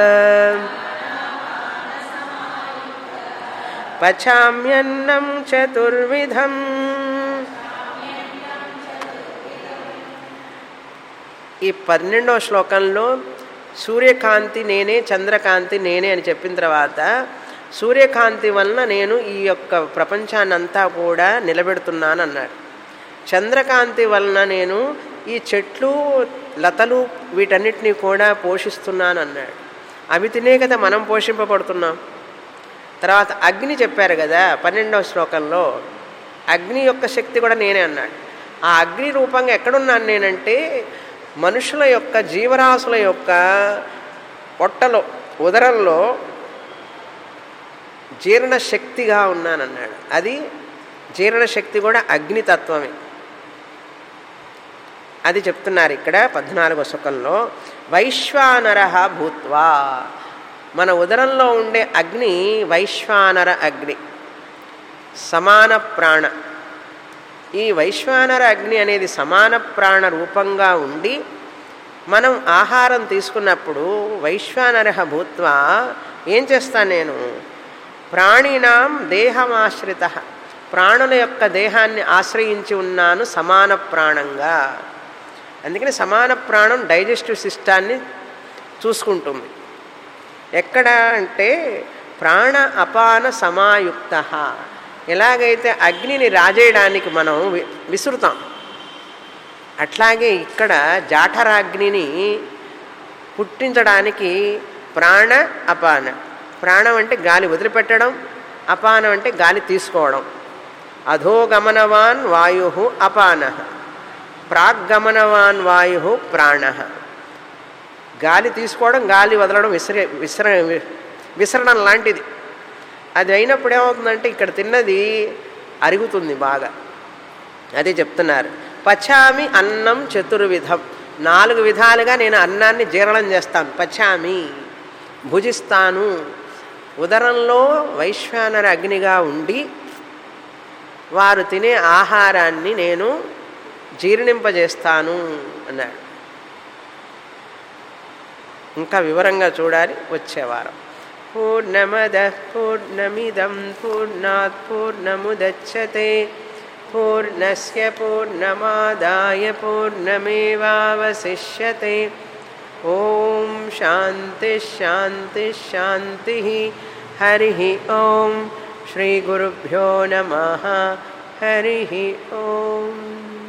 పచామ్యన్నం చతుర్విధం. ఈ పన్నెండవ శ్లోకంలో సూర్యకాంతి నేనే, చంద్రకాంతి నేనే అని చెప్పిన తర్వాత సూర్యకాంతి వలన నేను ఈ యొక్క ప్రపంచాన్నంతా కూడా నిలబెడుతున్నాను అన్నాడు. చంద్రకాంతి వలన నేను ఈ చెట్లు, లతలు వీటన్నిటినీ కూడా పోషిస్తున్నాను అన్నాడు. అవి తినే కదా మనం పోషింపబడుతున్నాం. తర్వాత అగ్ని చెప్పారు కదా పన్నెండవ శ్లోకంలో, అగ్ని యొక్క శక్తి కూడా నేనే అన్నాడు. ఆ అగ్ని రూపంగా ఎక్కడున్నాను నేనంటే మనుషుల యొక్క, జీవరాశుల యొక్క పొట్టలో, ఉదరంలో జీర్ణశక్తిగా ఉన్నానన్నాడు. అది జీర్ణశక్తి కూడా అగ్నితత్వమే. అది చెప్తున్నారు ఇక్కడ పద్నాలుగో శ్లోకంలో. వైశ్వానర భూత్వా, మన ఉదరంలో ఉండే అగ్ని వైశ్వానర అగ్ని, సమాన ప్రాణ. ఈ వైశ్వానర అగ్ని అనేది సమాన ప్రాణ రూపంగా ఉండి మనం ఆహారం తీసుకున్నప్పుడు వైశ్వానర భూత్వా ఏం చేస్తాను నేను? ప్రాణినాం దేహమాశ్రిత, ప్రాణుల యొక్క దేహాన్ని ఆశ్రయించి ఉన్నాను సమాన ప్రాణంగా. అందుకని సమాన ప్రాణం డైజెస్టివ్ సిస్టాన్ని చూసుకుంటుంది. ఎక్కడ అంటే ప్రాణ అపాన సమాయుక్త. ఎలాగైతే అగ్నిని రాజేయడానికి మనం వి- విసురుతాం, అట్లాగే ఇక్కడ జాఠరాగ్నిని పుట్టించడానికి ప్రాణ అపాన. ప్రాణం అంటే గాలి వదిలిపెట్టడం, అపానం అంటే గాలి తీసుకోవడం. అధోగమనవాన్ వాయు అపాన, ప్రాగ్గమనవాన్ వాయు ప్రాణ. గాలి తీసుకోవడం, గాలి వదలడం విసిరే విసర విసరడం లాంటిది. అది అయినప్పుడు ఏమవుతుందంటే ఇక్కడ తిన్నది అరుగుతుంది బాగా. అదే చెప్తున్నారు, పచామి అన్నం చతుర్విధం. నాలుగు విధాలుగా నేను అన్నాన్ని జీర్ణం చేస్తాను. పచామి భుజిస్తాను, ఉదరంలో వైశ్వానర అగ్నిగా ఉండి వారు తినే ఆహారాన్ని నేను జీర్ణింపజేస్తాను అన్నాడు. ఇంకా వివరంగా చూడాలి వచ్చేవారం. పూర్ణమద పూర్ణమిదం పూర్ణాత్ పూర్ణముదచ్యతే పూర్ణస్య పూర్ణమాదాయ పూర్ణమేవావశిష్యతే. ఓం శాంతి శాంతి శాంతి. హరి ఓం. శ్రీ గురుభ్యో నమః. హరి ఓం.